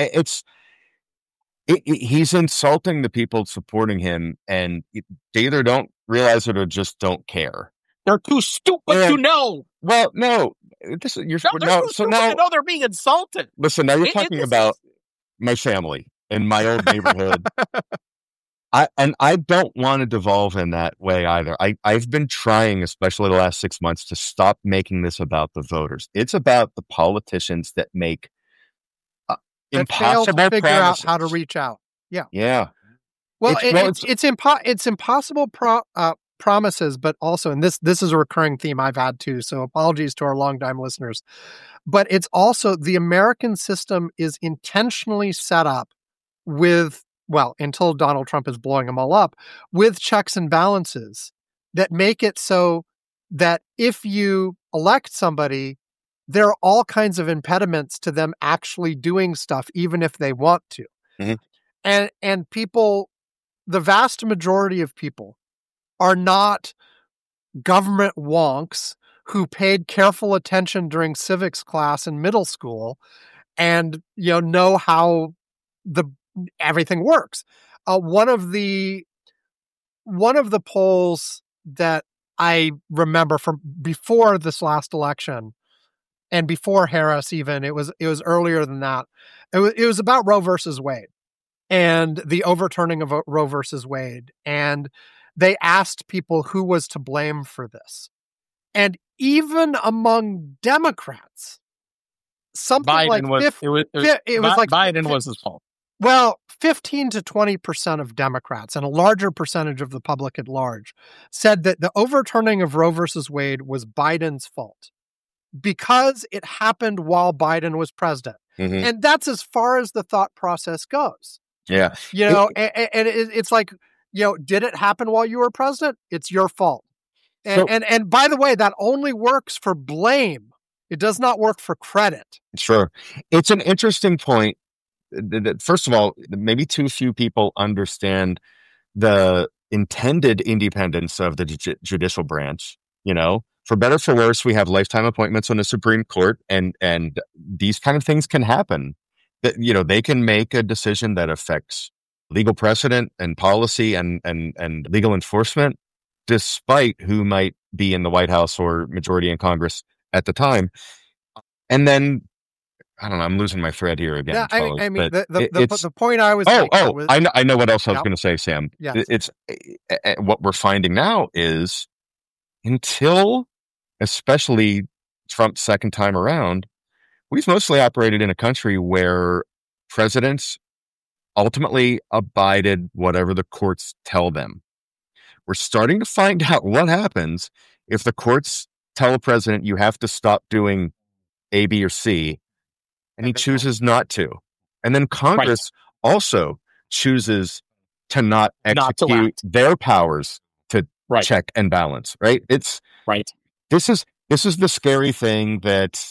He's insulting the people supporting him, and they either don't realize it or just don't care. They're too stupid to know. Well, no. They're too stupid to know they're being insulted. Listen, now you're talking about my family and my old neighborhood. I don't want to devolve in that way either. I've been trying, especially the last 6 months, to stop making this about the voters. It's about the politicians that make impossible fail to figure promises. out how to reach out. Yeah. Yeah. Well, it's impossible promises, but also, and this is a recurring theme I've had too, so apologies to our longtime listeners, but it's also the American system is intentionally set up with, well, until Donald Trump is blowing them all up, with checks and balances that make it so that if you elect somebody, there are all kinds of impediments to them actually doing stuff, even if they want to. Mm-hmm. And people, the vast majority of people, are not government wonks who paid careful attention during civics class in middle school and know how everything works. One of the polls that I remember from before this last election, and before Harris even, it was earlier than that. It was about Roe versus Wade and the overturning of Roe versus Wade, and they asked people who was to blame for this. And even among Democrats, something Biden like Biden was his fault. Well, 15 to 20% of Democrats and a larger percentage of the public at large said that the overturning of Roe versus Wade was Biden's fault because it happened while Biden was president. Mm-hmm. And that's as far as the thought process goes. Yeah. It's like, did it happen while you were president? It's your fault. And by the way, that only works for blame. It does not work for credit. Sure. It's an interesting point. First of all, maybe too few people understand the intended independence of the judicial branch. For better or for worse, we have lifetime appointments on the Supreme Court, and these kind of things can happen. That they can make a decision that affects legal precedent and policy and legal enforcement, despite who might be in the White House or majority in Congress at the time. And then, I don't know, I'm losing my thread here again. Yeah, I mean, the point I was making was... I know what else I was going to say, Sam. Yes. It's what we're finding now is, until especially Trump's second time around, we've mostly operated in a country where presidents ultimately abided whatever the courts tell them. We're starting to find out what happens if the courts tell a president you have to stop doing A, B, or C, and he chooses not to. And then Congress also chooses to not execute their powers to check and balance, right? It's right. This is the scary thing that,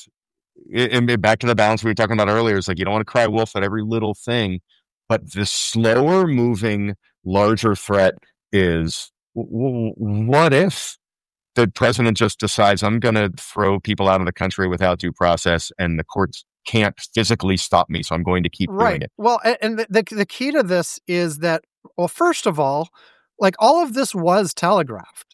and back to the balance we were talking about earlier, is like, you don't want to cry wolf at every little thing, but the slower moving, larger threat is, what if the president just decides, I'm going to throw people out of the country without due process, and the courts can't physically stop me, so I'm going to keep doing it. Well, and the key to this is that, well, first of all, like, all of this was telegraphed.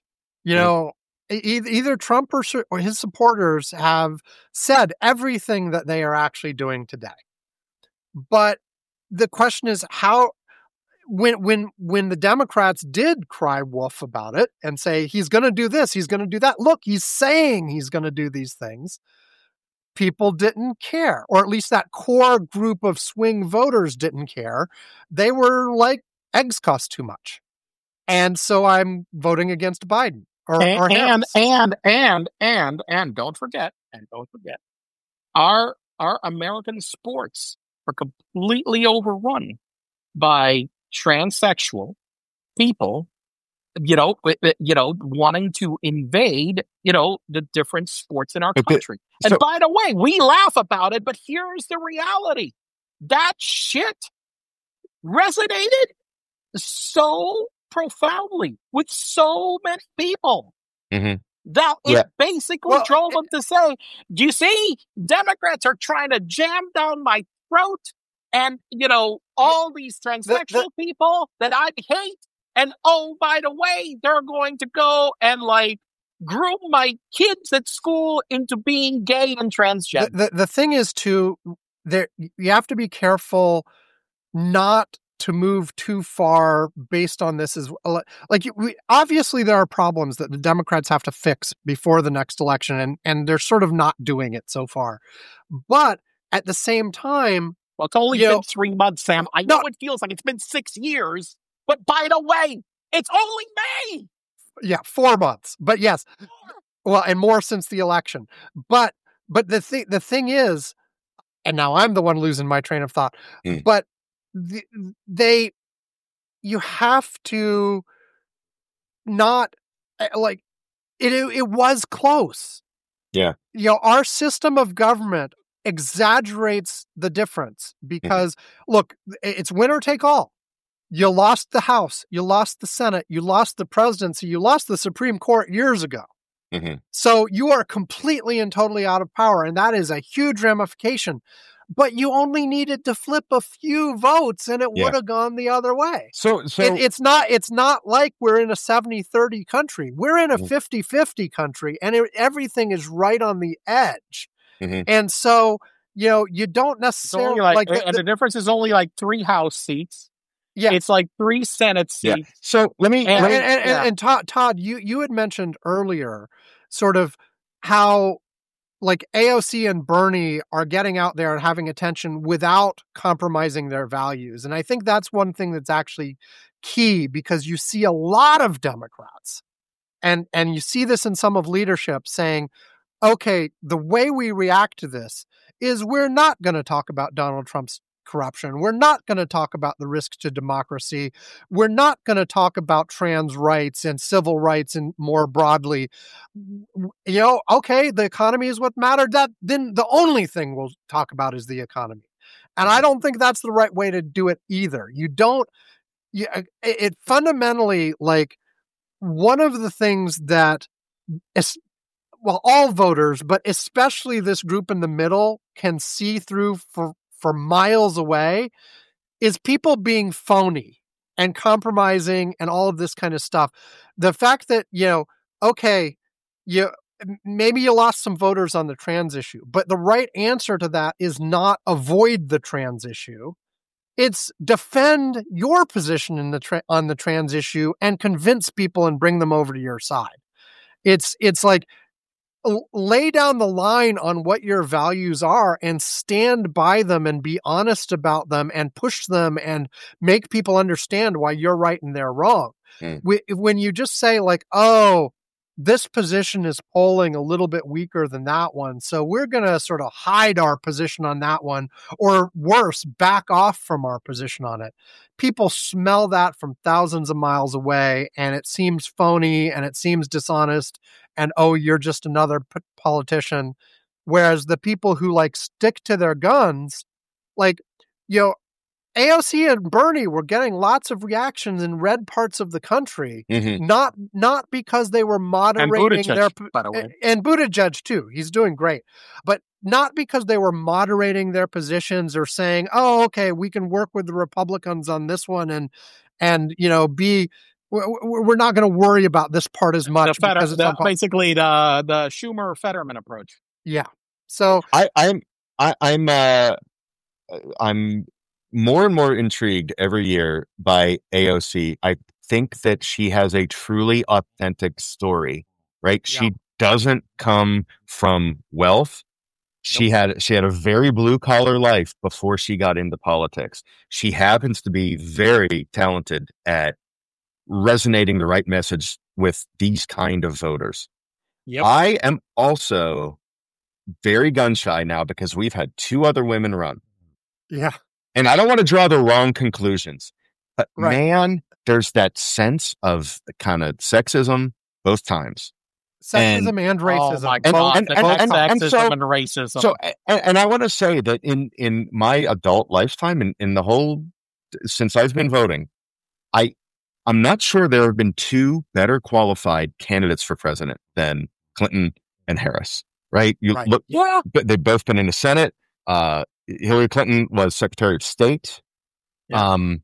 Either Trump or his supporters have said everything that they are actually doing today. But the question is how, when the Democrats did cry wolf about it and say, he's going to do this, he's going to do that. Look, he's saying he's going to do these things. People didn't care, or at least that core group of swing voters didn't care. They were like, eggs cost too much. And so I'm voting against Biden. And don't forget, our American sports are completely overrun by transsexual people wanting to invade, the different sports in our But country. And by the way, we laugh about it, but here's the reality. That shit resonated so profoundly with so many people. Mhm. That it basically drove them to say, do you see, Democrats are trying to jam down my throat and, all these transsexual people that I hate. And, oh, by the way, they're going to go and, groom my kids at school into being gay and transgender. The thing is, too, you have to be careful not to move too far based on this. Obviously there are problems that the Democrats have to fix before the next election, and they're sort of not doing it so far. But at the same time, well, it's only been 3 months, Sam. I know it feels like it's been 6 years, but by the way, it's only May. Yeah, 4 months. But yes, well, and more since the election. But the thing is, and now I'm the one losing my train of thought. But you have to not it was close. Yeah. Our system of government exaggerates the difference because look, it's winner take all. You lost the House, you lost the Senate, you lost the presidency, you lost the Supreme Court years ago. So you are completely and totally out of power, and that is a huge ramification. But you only needed to flip a few votes and it would have gone the other way. So it's not like we're in a 70-30 country. We're in a 50-50 country, and everything is right on the edge. And so, you don't necessarily and the difference is only 3 House seats. Yeah. It's 3 Senate seats. Yeah. So let me and Todd, you had mentioned earlier sort of how AOC and Bernie are getting out there and having attention without compromising their values. And I think that's one thing that's actually key, because you see a lot of Democrats and you see this in some of leadership saying, okay, the way we react to this is we're not going to talk about Donald Trump's corruption. We're not going to talk about the risks to democracy. We're not going to talk about trans rights and civil rights and more broadly. Okay, the economy is what mattered. Then the only thing we'll talk about is the economy. And I don't think that's the right way to do it either. It fundamentally, one of the things that all voters, but especially this group in the middle, can see through for miles away is people being phony and compromising and all of this kind of stuff. The fact that, maybe you lost some voters on the trans issue, but the right answer to that is not avoid the trans issue. It's defend your position on the trans issue and convince people and bring them over to your side. It's lay down the line on what your values are and stand by them and be honest about them and push them and make people understand why you're right and they're wrong. When you just say this position is polling a little bit weaker than that one, so we're going to sort of hide our position on that one, or worse, back off from our position on it. People smell that from thousands of miles away, and it seems phony and it seems dishonest, and you're just another politician. Whereas the people who stick to their guns, AOC and Bernie were getting lots of reactions in red parts of the country, not because they were moderating and Buttigieg too. He's doing great, but not because they were moderating their positions or saying, "Oh, okay, we can work with the Republicans on this one," and we're not going to worry about this part as much. Basically, the Schumer-Fetterman approach. Yeah. So I'm more and more intrigued every year by AOC. I think that she has a truly authentic story, right? Yeah. She doesn't come from wealth. She had a very blue collar life before she got into politics. She happens to be very talented at resonating the right message with these kind of voters. Yep. I am also very gun shy now because we've had 2 other women run. Yeah. And I don't want to draw the wrong conclusions, but man, there's that sense of kind of sexism both times. Sexism and racism. Oh my And- God, and- the and- and- sexism and so- and racism. So, and I want to say that in my adult lifetime, in the whole, since I've been voting, I'm not sure there have been two better qualified candidates for president than Clinton and Harris, right? You Right. look, but they've both been in the Senate. Hillary Clinton was Secretary of State. Yeah.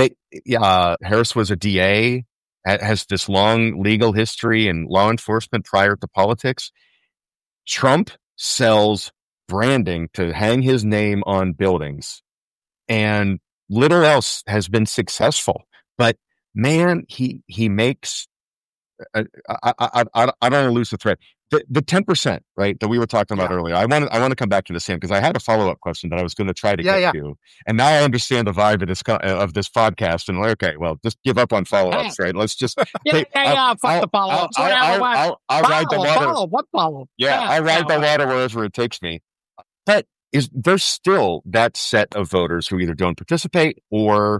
Harris was a DA, has this long legal history in law enforcement prior to politics. Trump sells branding to hang his name on buildings, and little else has been successful. But man, he makes. I don't want to lose the thread. The 10%, right, that we were talking about earlier. I want to come back to this, Sam, because I had a follow-up question that I was going to try to get to, and now I understand the vibe of this podcast. And okay, well, just give up on follow-ups, right? Let's just Fuck the follow-ups. I'll ride the water. What follow? I'll ride the water wherever it takes me. But there's still that set of voters who either don't participate or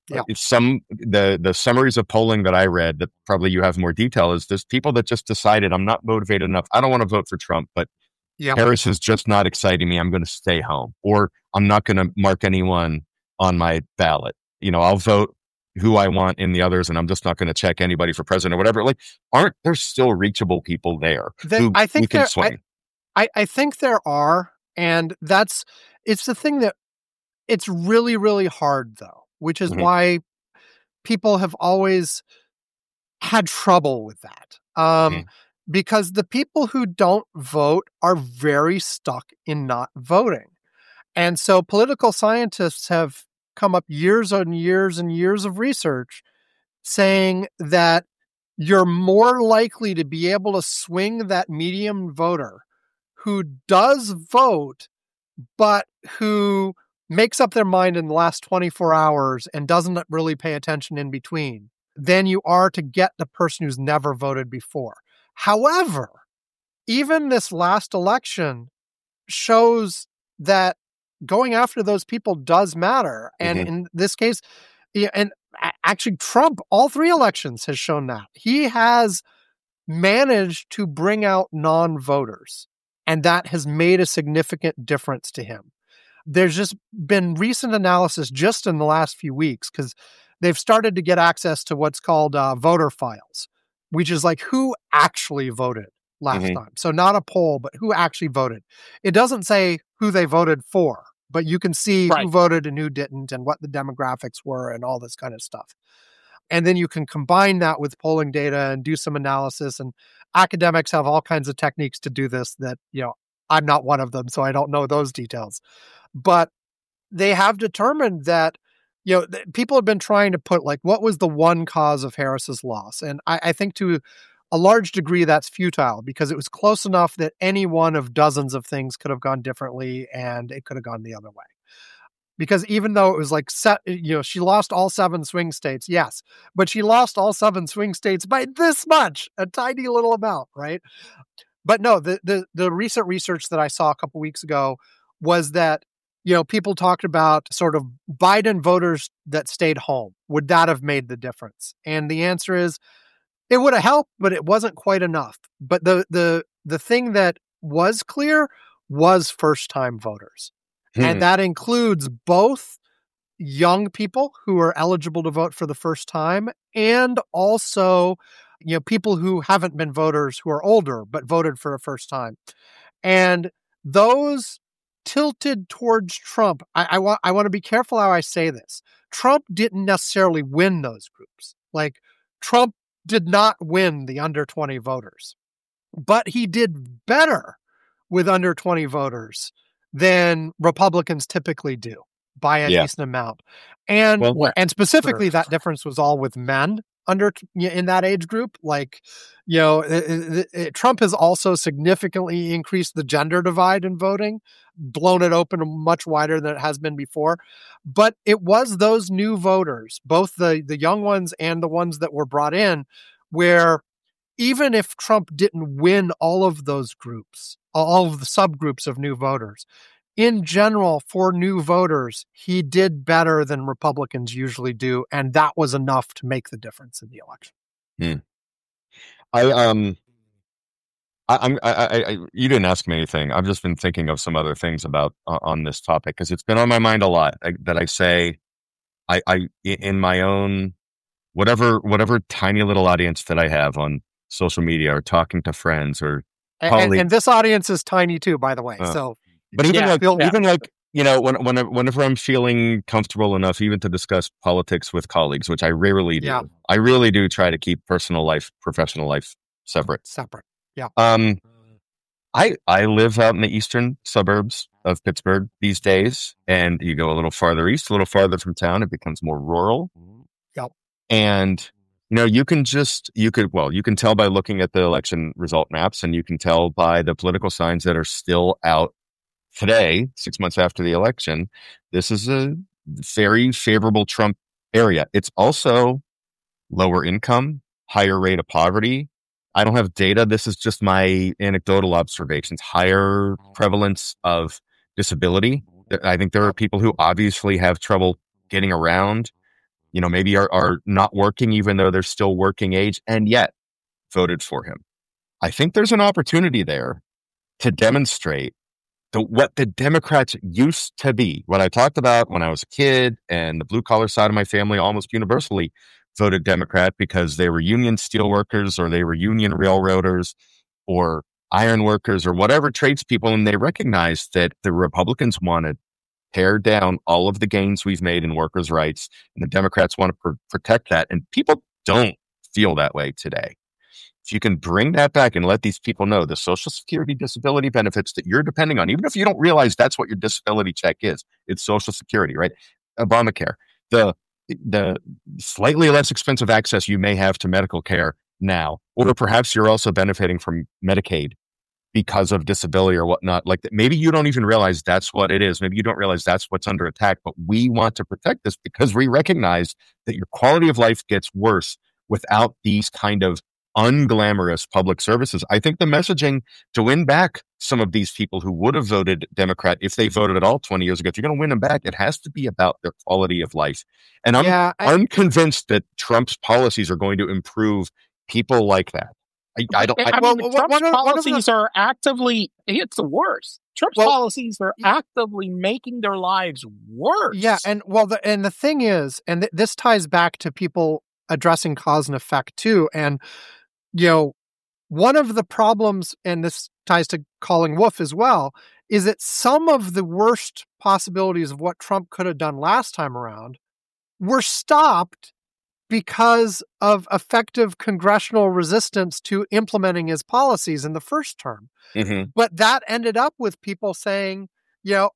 the summaries of polling that I read that probably you have more detail is there's people that just decided I'm not motivated enough. I don't want to vote for Trump, but Harris is just not exciting me. I'm going to stay home, or I'm not going to mark anyone on my ballot. I'll vote who I want in the others, and I'm just not going to check anybody for president or whatever. Like, aren't there still reachable people there who can swing? I think there are, and it's the thing that it's really, really hard though. Which is why people have always had trouble with that. Because the people who don't vote are very stuck in not voting. And so political scientists have come up years and years and years of research saying that you're more likely to be able to swing that medium voter who does vote, but who makes up their mind in the last 24 hours and doesn't really pay attention in between, than you are to get the person who's never voted before. However, even this last election shows that going after those people does matter. And in this case, and actually Trump, all three elections has shown that. He has managed to bring out non-voters, and that has made a significant difference to him. There's just been recent analysis just in the last few weeks because they've started to get access to what's called voter files, which is like who actually voted last time. So not a poll, but who actually voted. It doesn't say who they voted for, but you can see who voted and who didn't and what the demographics were and all this kind of stuff. And then you can combine that with polling data and do some analysis. And academics have all kinds of techniques to do this that, I'm not one of them, so I don't know those details. But they have determined that, people have been trying to put what was the one cause of Harris's loss? And I think to a large degree that's futile because it was close enough that any one of dozens of things could have gone differently and it could have gone the other way. Because even though it was she lost all 7 swing states, yes, but she lost all 7 swing states by this much, a tiny little amount, right? But no, the recent research that I saw a couple weeks ago was that, people talked about sort of Biden voters that stayed home. Would that have made the difference? And the answer is it would have helped, but it wasn't quite enough. But the thing that was clear was first-time voters. And that includes both young people who are eligible to vote for the first time and also people who haven't been voters who are older but voted for the first time. And those tilted towards Trump. I want to be careful how I say this. Trump didn't necessarily win those groups. Trump did not win the under 20 voters, but he did better with under 20 voters than Republicans typically do by a decent amount. And specifically that difference was all with men in that age group. Trump has also significantly increased the gender divide in voting, blown it open much wider than it has been before. But it was those new voters, both the young ones and the ones that were brought in, where even if Trump didn't win all of those groups, all of the subgroups of new voters, in general, for new voters, he did better than Republicans usually do, and that was enough to make the difference in the election. You didn't ask me anything. I've just been thinking of some other things about on this topic because it's been on my mind a lot. That I say, I in my own whatever tiny little audience that I have on social media or talking to friends or colleagues. And this audience is tiny too, by the way. But even like whenever I'm feeling comfortable enough, even to discuss politics with colleagues, which I rarely do, I really do try to keep personal life, professional life separate. Yeah. I live out in the eastern suburbs of Pittsburgh these days, and you go a little farther east, a little farther from town, it becomes more rural. Yep. And you can tell by looking at the election result maps, and you can tell by the political signs that are still out today, 6 months after the election. This is a very favorable Trump area. It's also lower income, higher rate of poverty. I don't have data. This is just my anecdotal observations. Higher prevalence of disability. I think there are people who obviously have trouble getting around, maybe are not working even though they're still working age and yet voted for him. I think there's an opportunity there to demonstrate what the Democrats used to be. What I talked about when I was a kid, and the blue collar side of my family almost universally voted Democrat because they were union steel workers or they were union railroaders or iron workers or whatever tradespeople. And they recognized that the Republicans want to tear down all of the gains we've made in workers' rights, and the Democrats want to protect that. And people don't feel that way today. If you can bring that back and let these people know the Social Security disability benefits that you're depending on, even if you don't realize that's what your disability check is, it's Social Security, right? Obamacare, the slightly less expensive access you may have to medical care now, or perhaps you're also benefiting from Medicaid because of disability or whatnot. Like that, maybe you don't even realize that's what it is. Maybe you don't realize that's what's under attack, but we want to protect this because we recognize that your quality of life gets worse without these kind of unglamorous public services. I think the messaging to win back some of these people who would have voted Democrat if they voted at all 20 years ago, if you're going to win them back, it has to be about their quality of life. And I'm unconvinced that Trump's policies are going to improve people like that. Trump's policies are actively, it's the worst. Trump's policies are actively making their lives worse. Yeah, and the thing is, and this ties back to people addressing cause and effect too, and one of the problems, and this ties to calling wolf as well, is that some of the worst possibilities of what Trump could have done last time around were stopped because of effective congressional resistance to implementing his policies in the first term. Mm-hmm. But that ended up with people saying, it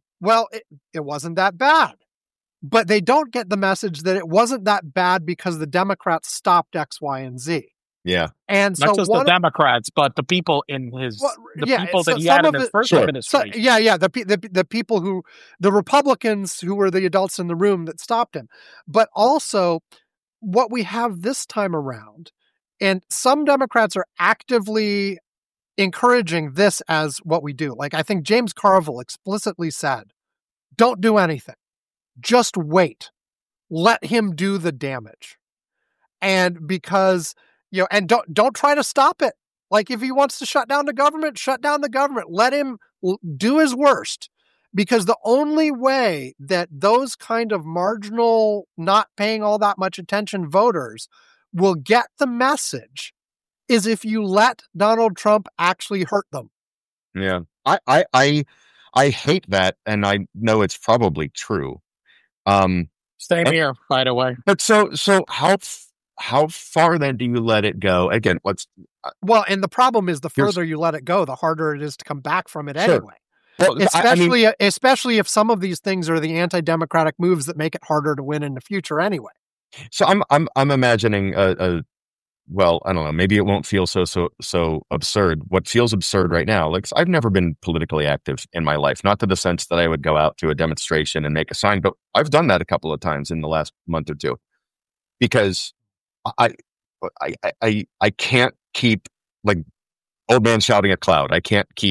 wasn't that bad. But they don't get the message that it wasn't that bad because the Democrats stopped X, Y, and Z. Yeah. And not just the Democrats, but the people in his, people that he had in his first administration. The people the Republicans who were the adults in the room that stopped him. But also what we have this time around, and some Democrats are actively encouraging this as what we do. Like I think James Carville explicitly said, don't do anything. Just wait. Let him do the damage. And because, and don't try to stop it. Like if he wants to shut down the government, shut down the government. Let him do his worst. Because the only way that those kind of marginal, not paying all that much attention voters will get the message is if you let Donald Trump actually hurt them. Yeah. I hate that, and I know it's probably true. Same here, by the way. But so how far then do you let it go? Again, and the problem is the further you let it go, the harder it is to come back from it anyway. Well, especially if some of these things are the anti-democratic moves that make it harder to win in the future anyway. So I'm imagining I don't know, maybe it won't feel so absurd. What feels absurd right now, like I've never been politically active in my life, not to the sense that I would go out to a demonstration and make a sign, but I've done that a couple of times in the last month or two because I can't keep like old man shouting at cloud. I can't keep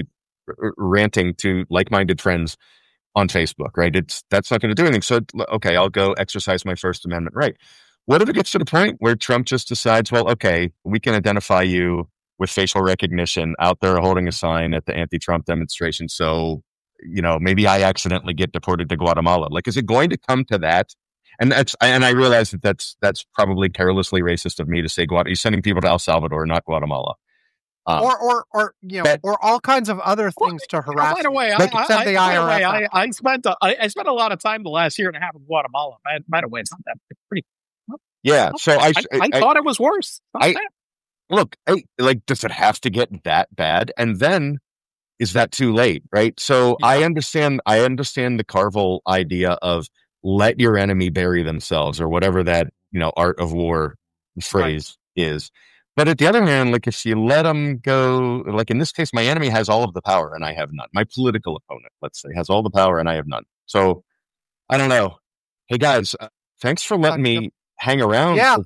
ranting to like-minded friends on Facebook, right? That's not going to do anything. So, okay, I'll go exercise my First Amendment right. What if it gets to the point where Trump just decides, well, okay, we can identify you with facial recognition out there holding a sign at the anti-Trump demonstration. So, maybe I accidentally get deported to Guatemala. Like, is it going to come to that? And I realize that's probably carelessly racist of me to say he's sending people to El Salvador, not Guatemala. Or all kinds of other things to harass. By the way, I spent a lot of time the last year and a half in Guatemala. By the way, it's not that pretty. Yeah, so I thought it was worse. Look, does it have to get that bad? And then is that too late? Right. So yeah. I understand the Carville idea of let your enemy bury themselves or whatever that, art of war phrase is. But at the other hand, like if you let them go, like in this case, my enemy has all of the power and I have none. My political opponent, let's say, has all the power and I have none. So I don't know. Hey guys, thanks for letting me hang around. Yeah,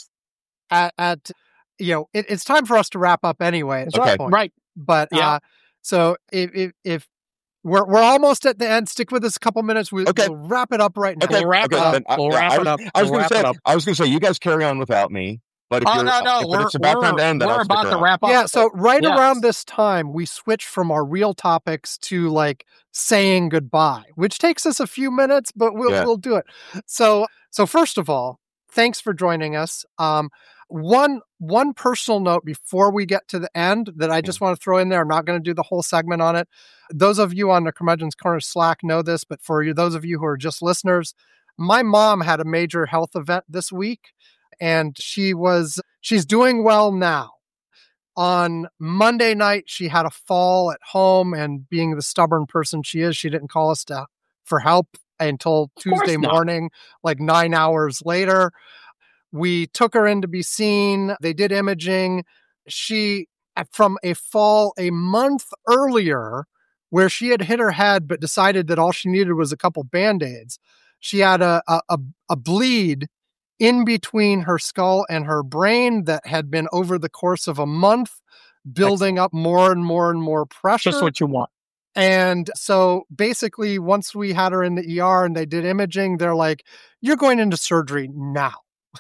it's time for us to wrap up anyway. Okay, right. But so if we're almost at the end, stick with us a couple minutes. We'll wrap it up right now. Okay, we'll wrap it up. I was going to say, you guys carry on without me. But if it's about time to end, then we're about to wrap up. Yeah, so around this time, we switch from our real topics to like saying goodbye, which takes us a few minutes, but we'll do it. So first of all, thanks for joining us. One personal note before we get to the end that I just want to throw in there. I'm not going to do the whole segment on it. Those of you on the Curmudgeon's Corner Slack know this, but for those of you who are just listeners, my mom had a major health event this week. And she's doing well now. On Monday night, she had a fall at home, and being the stubborn person she is, she didn't call us for help until Tuesday morning, like 9 hours later. We took her in to be seen. They did imaging. She, from a fall a month earlier, where she had hit her head, but decided that all she needed was a couple Band-Aids. She had a bleed in between her skull and her brain that had been over the course of a month building up more and more and more pressure. Just what you want. And so basically, once we had her in the ER and they did imaging, they're like, you're going into surgery now,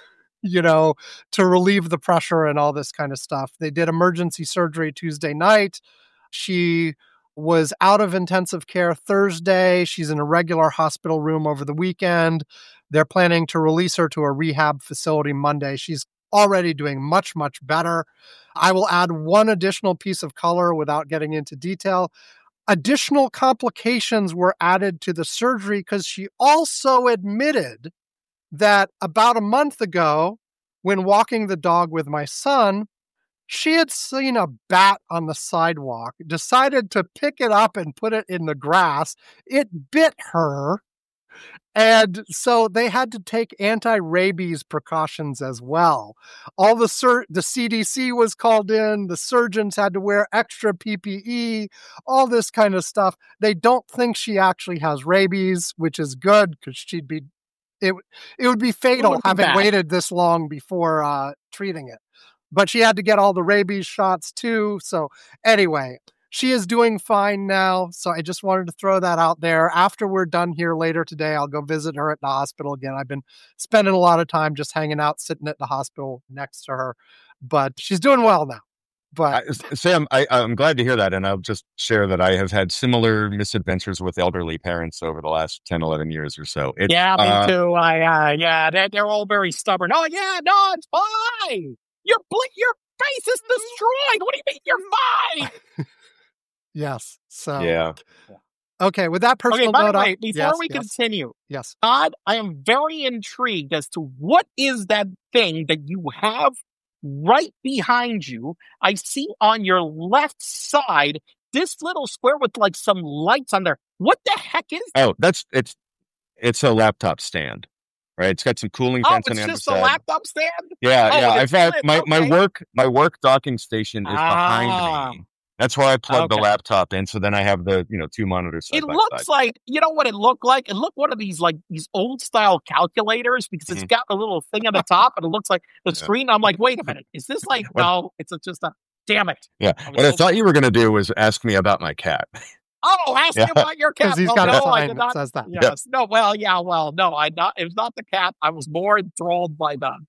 to relieve the pressure and all this kind of stuff. They did emergency surgery Tuesday night. She was out of intensive care Thursday. She's in a regular hospital room over the weekend. They're planning to release her to a rehab facility Monday. She's already doing much, much better. I will add one additional piece of color without getting into detail. Additional complications were added to the surgery because she also admitted that about a month ago, when walking the dog with my son, she had seen a bat on the sidewalk, decided to pick it up and put it in the grass. It bit her. And so they had to take anti-rabies precautions as well. All the CDC was called in. The surgeons had to wear extra PPE, all this kind of stuff. They don't think she actually has rabies, which is good because it would be fatal having waited this long before treating it. But she had to get all the rabies shots too. So anyway, she is doing fine now. So I just wanted to throw that out there. After we're done here later today, I'll go visit her at the hospital again. I've been spending a lot of time just hanging out, sitting at the hospital next to her. But she's doing well now. But Sam, I'm glad to hear that. And I'll just share that I have had similar misadventures with elderly parents over the last 10, 11 years or so. Me too. They're all very stubborn. Oh, yeah, no, it's fine. Your face is destroyed. What do you mean you're fine? Yes. So yeah. Okay, with that personal by note, the way, before we continue, yes, Todd, I am very intrigued as to what is that thing that you have right behind you. I see on your left side this little square with like some lights on there. What the heck is that? Oh, it's a laptop stand. Right, it's got some cooling vents on the underside. Oh, it's just a laptop stand? Yeah. I've had my work docking station is behind me. That's where I plug the laptop in. So then I have the 2 monitors. Side by looks side. like, you know what it looked like? It looked one of these old style calculators because it's got a little thing on the top and it looks like the screen. I'm like, wait a minute, is this no? It's just a damn it. Yeah. What I thought you were going to do was ask me about my cat. Oh, ask me about your cat. Because he's got a sign that says that. Yes. No, well, yeah, well, no, it was not the cat. I was more enthralled by that.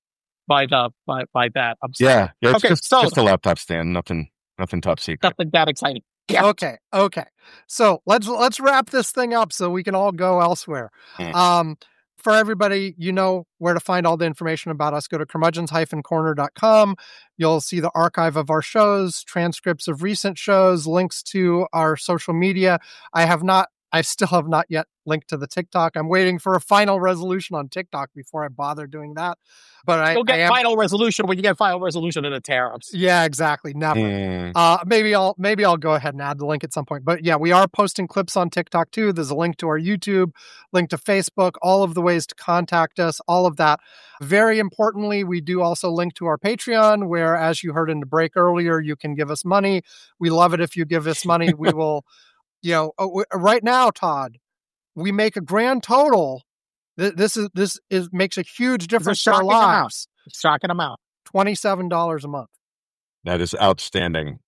I'm sorry. Yeah. It's Okay, just a laptop stand. Nothing top secret. Nothing that exciting. Yeah. Okay. So let's wrap this thing up so we can all go elsewhere. For everybody, you know where to find all the information about us. Go to curmudgeons-corner.com. You'll see the archive of our shows, transcripts of recent shows, links to our social media. I still have not yet linked to the TikTok. I'm waiting for a final resolution on TikTok before I bother doing that. But You'll get final resolution when you get final resolution in the tariffs. Yeah, exactly. Never. Maybe I'll go ahead and add the link at some point. But yeah, we are posting clips on TikTok too. There's a link to our YouTube, link to Facebook, all of the ways to contact us, all of that. Very importantly, we do also link to our Patreon, where, as you heard in the break earlier, you can give us money. We love it if you give us money. We will, right now, Todd, we make a grand total. This makes a huge difference in our lives. Shocking amount. $27 a month. That is outstanding.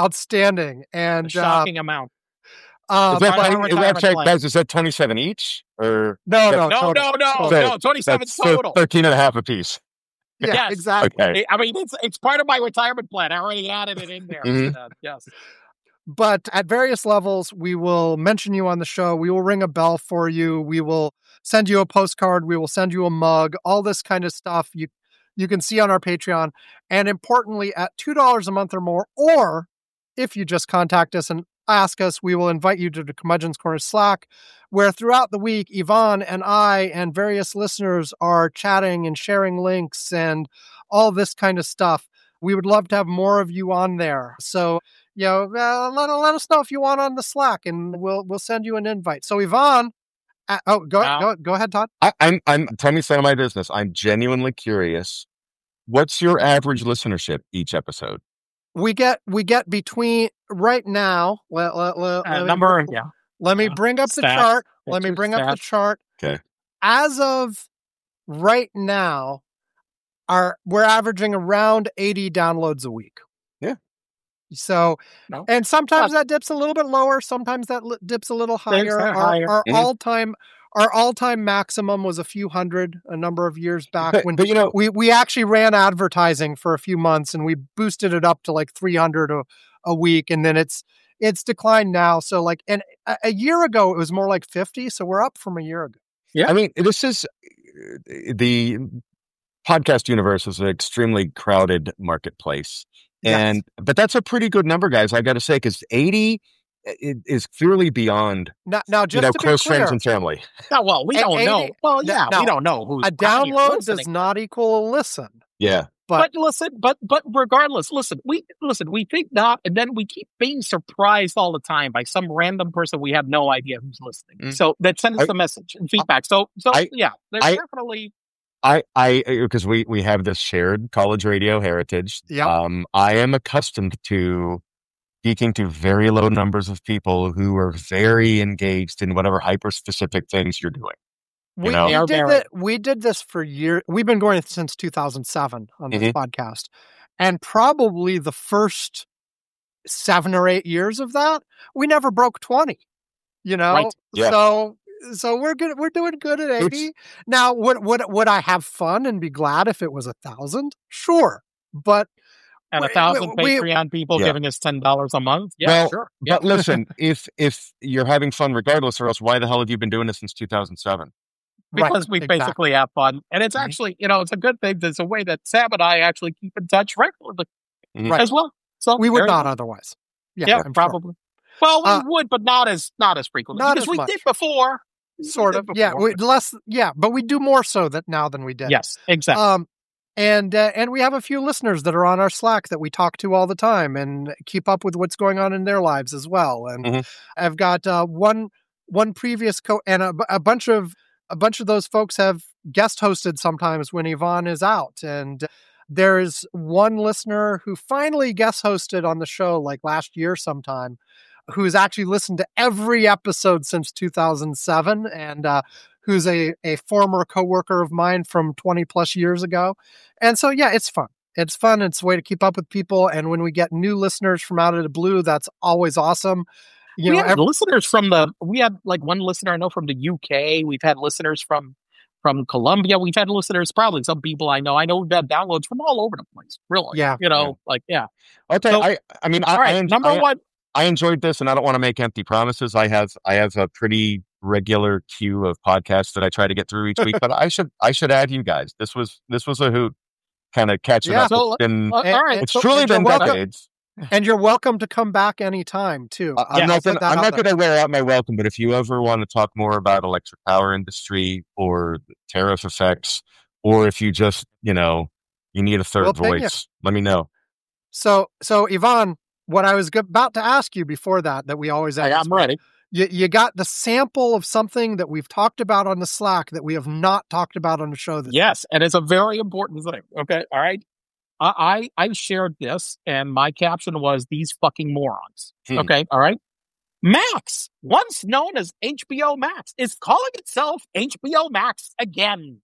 And shocking amount. Is that 27 each? Or no, 27 total. 13 and a half apiece. Yeah, yes, exactly. Okay. I mean, it's part of my retirement plan. I already added it in there. Yes. But at various levels, we will mention you on the show. We will ring a bell for you. We will send you a postcard. We will send you a mug. All this kind of stuff you can see on our Patreon. And importantly, at $2 a month or more, or if you just contact us and ask us, we will invite you to the Curmudgeon's Corner Slack, where throughout the week, Yvonne and I and various listeners are chatting and sharing links and all this kind of stuff. We would love to have more of you on there. So, let us know if you want on the Slack, and we'll send you an invite. So, Yvonne, go ahead, Todd. Tell me some of my business. I'm genuinely curious. What's your average listenership each episode? We get between right now. Let me bring up the chart. Let me bring up the chart. Okay. As of right now, we're averaging around 80 downloads a week. Yeah. So, and sometimes that dips a little bit lower. Sometimes that dips a little higher. Our all-time maximum was a few hundred a number of years back when we actually ran advertising for a few months and we boosted it up to like 300 a week, and then it's declined now. So and a year ago it was more like 50. So we're up from a year ago. Yeah, I mean, this is the podcast universe is an extremely crowded marketplace. Yes. But that's a pretty good number, guys. I got to say, because 80 is clearly beyond now just to close be clear, friends and family. No, well, we don't know. Well, yeah, we don't know who's a download does not equal a listen. Yeah, but regardless, we think not, and then we keep being surprised all the time by some random person we have no idea who's listening. So that sends us a message and feedback. There's definitely. Because we have this shared college radio heritage. Yeah. I am accustomed to speaking to very low numbers of people who are very engaged in whatever hyper-specific things you're doing. We did this for years. We've been going since 2007 on this podcast. And probably the first 7 or 8 years of that, we never broke 20, Right. Yeah. So we're good. We're doing good at 80. Now, would I have fun and be glad if it was 1,000? Sure. But and 1,000 Patreon people giving us $10 a month. Yeah, sure. But listen, if you're having fun regardless, or else why the hell have you been doing this since 2007? Because we basically have fun. And it's actually, it's a good thing. There's a way that Sam and I actually keep in touch regularly as well. So we would not otherwise. Yeah, probably. Sure. Well, we would, but not as frequently. Because we did before. Sort of. Yeah. But we do more so now than we did. Yes, exactly. And we have a few listeners that are on our Slack that we talk to all the time and keep up with what's going on in their lives as well. And I've got one previous and a bunch of those folks have guest hosted sometimes when Yvonne is out. And there's one listener who finally guest hosted on the show like last year sometime, who's actually listened to every episode since 2007 and who's a former coworker of mine from 20 plus years ago. And so, it's fun. It's fun. It's a way to keep up with people. And when we get new listeners from out of the blue, that's always awesome. We had listeners we had like one listener I know from the UK. We've had listeners from Colombia. We've had listeners, probably some people I know. I know we've had downloads from all over the place. Really. Yeah. Okay. So, number one. I enjoyed this, and I don't want to make empty promises. I have a pretty regular queue of podcasts that I try to get through each week, but I should add you guys. This was a hoot, kind of catching up. So, It's truly been decades. And you're welcome to come back anytime too. I'm not going to wear out my welcome, but if you ever want to talk more about electric power industry or tariff effects, or if you just you need a third voice, let me know. So Ivan, what I was about to ask you before that we always ask. I'm ready. You got the sample of something that we've talked about on the Slack that we have not talked about on the show. Yes, and it's a very important thing. Okay, all right. I shared this, and my caption was, "These fucking morons." Okay, all right. Max, once known as HBO Max, is calling itself HBO Max again.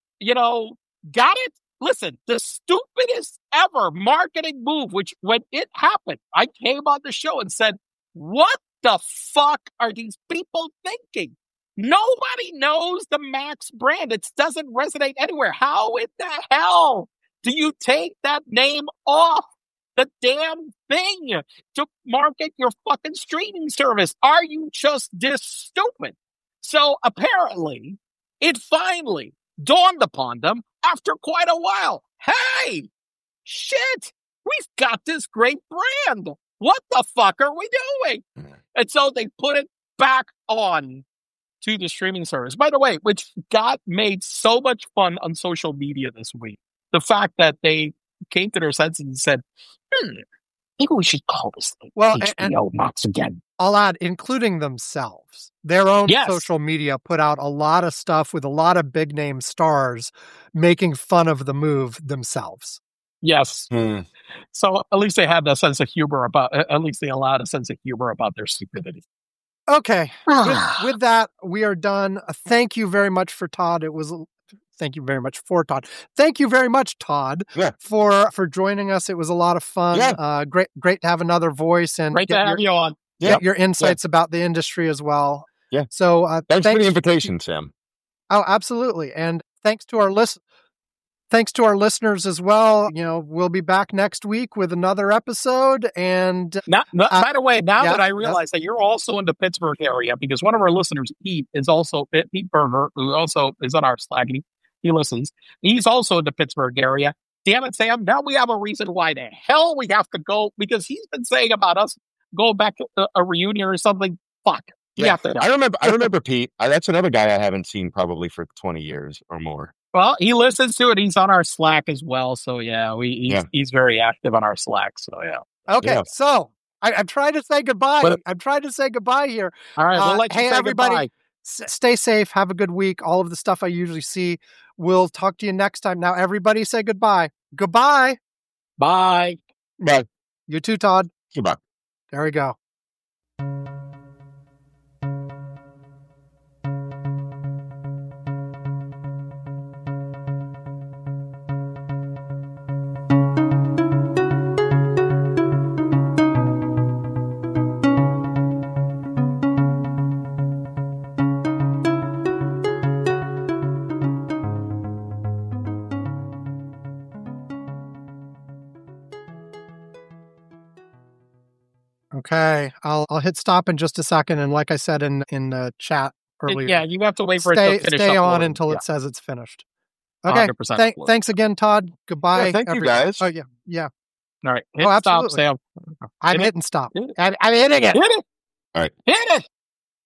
Got it? Listen, the stupidest ever marketing move, which when it happened, I came on the show and said, what the fuck are these people thinking? Nobody knows the Max brand. It doesn't resonate anywhere. How in the hell do you take that name off the damn thing to market your fucking streaming service? Are you just this stupid? So apparently, it finally dawned upon them after quite a while. Hey, shit, we've got this great brand. What the fuck are we doing? And so they put it back on to the streaming service. By the way, which got made so much fun on social media this week. The fact that they came to their senses and said, maybe we should call this thing HBO Max again. I'll add, including themselves. Their own social media put out a lot of stuff with a lot of big name stars making fun of the move themselves. Yes. So at least they had a sense of humor at least they allowed a sense of humor about their stupidity. Okay. with that, we are done. Thank you very much for Todd. Thank you very much for Todd. Thank you very much, Todd, for joining us. It was a lot of fun. Yeah. Great to have another voice and great to have you on. Get your insights about the industry as well. Yeah. So thanks for the invitation, Sam. Oh, absolutely. And thanks to our listeners as well. We'll be back next week with another episode. And by the way, that I realize that you're also in the Pittsburgh area, because one of our listeners, Pete Berger, who also is on our Slack. He listens. He's also in the Pittsburgh area. Damn it, Sam. Now we have a reason why the hell we have to go, because he's been saying about us going back to a reunion or something. Fuck. Yeah. I remember Pete. That's another guy I haven't seen probably for 20 years or more. Well, he listens to it. He's on our Slack as well. So he's very active on our Slack. So Okay. So I'm trying to say goodbye. I'm trying to say goodbye here. All right. We'll let you say everybody. Goodbye. Stay safe. Have a good week. All of the stuff I usually see. We'll talk to you next time. Now, everybody say goodbye. Goodbye. Bye. Bye. You too, Todd. Goodbye. There we go. Okay, I'll hit stop in just a second, and like I said in the chat earlier, you have to wait for it to finish. Stay on until it says it's finished. Okay, thanks again, Todd. Goodbye. Thank you, guys. Oh yeah. All right, hit stop, Sam. I'm hitting stop. I'm hitting it. Hit it. All right, hit it.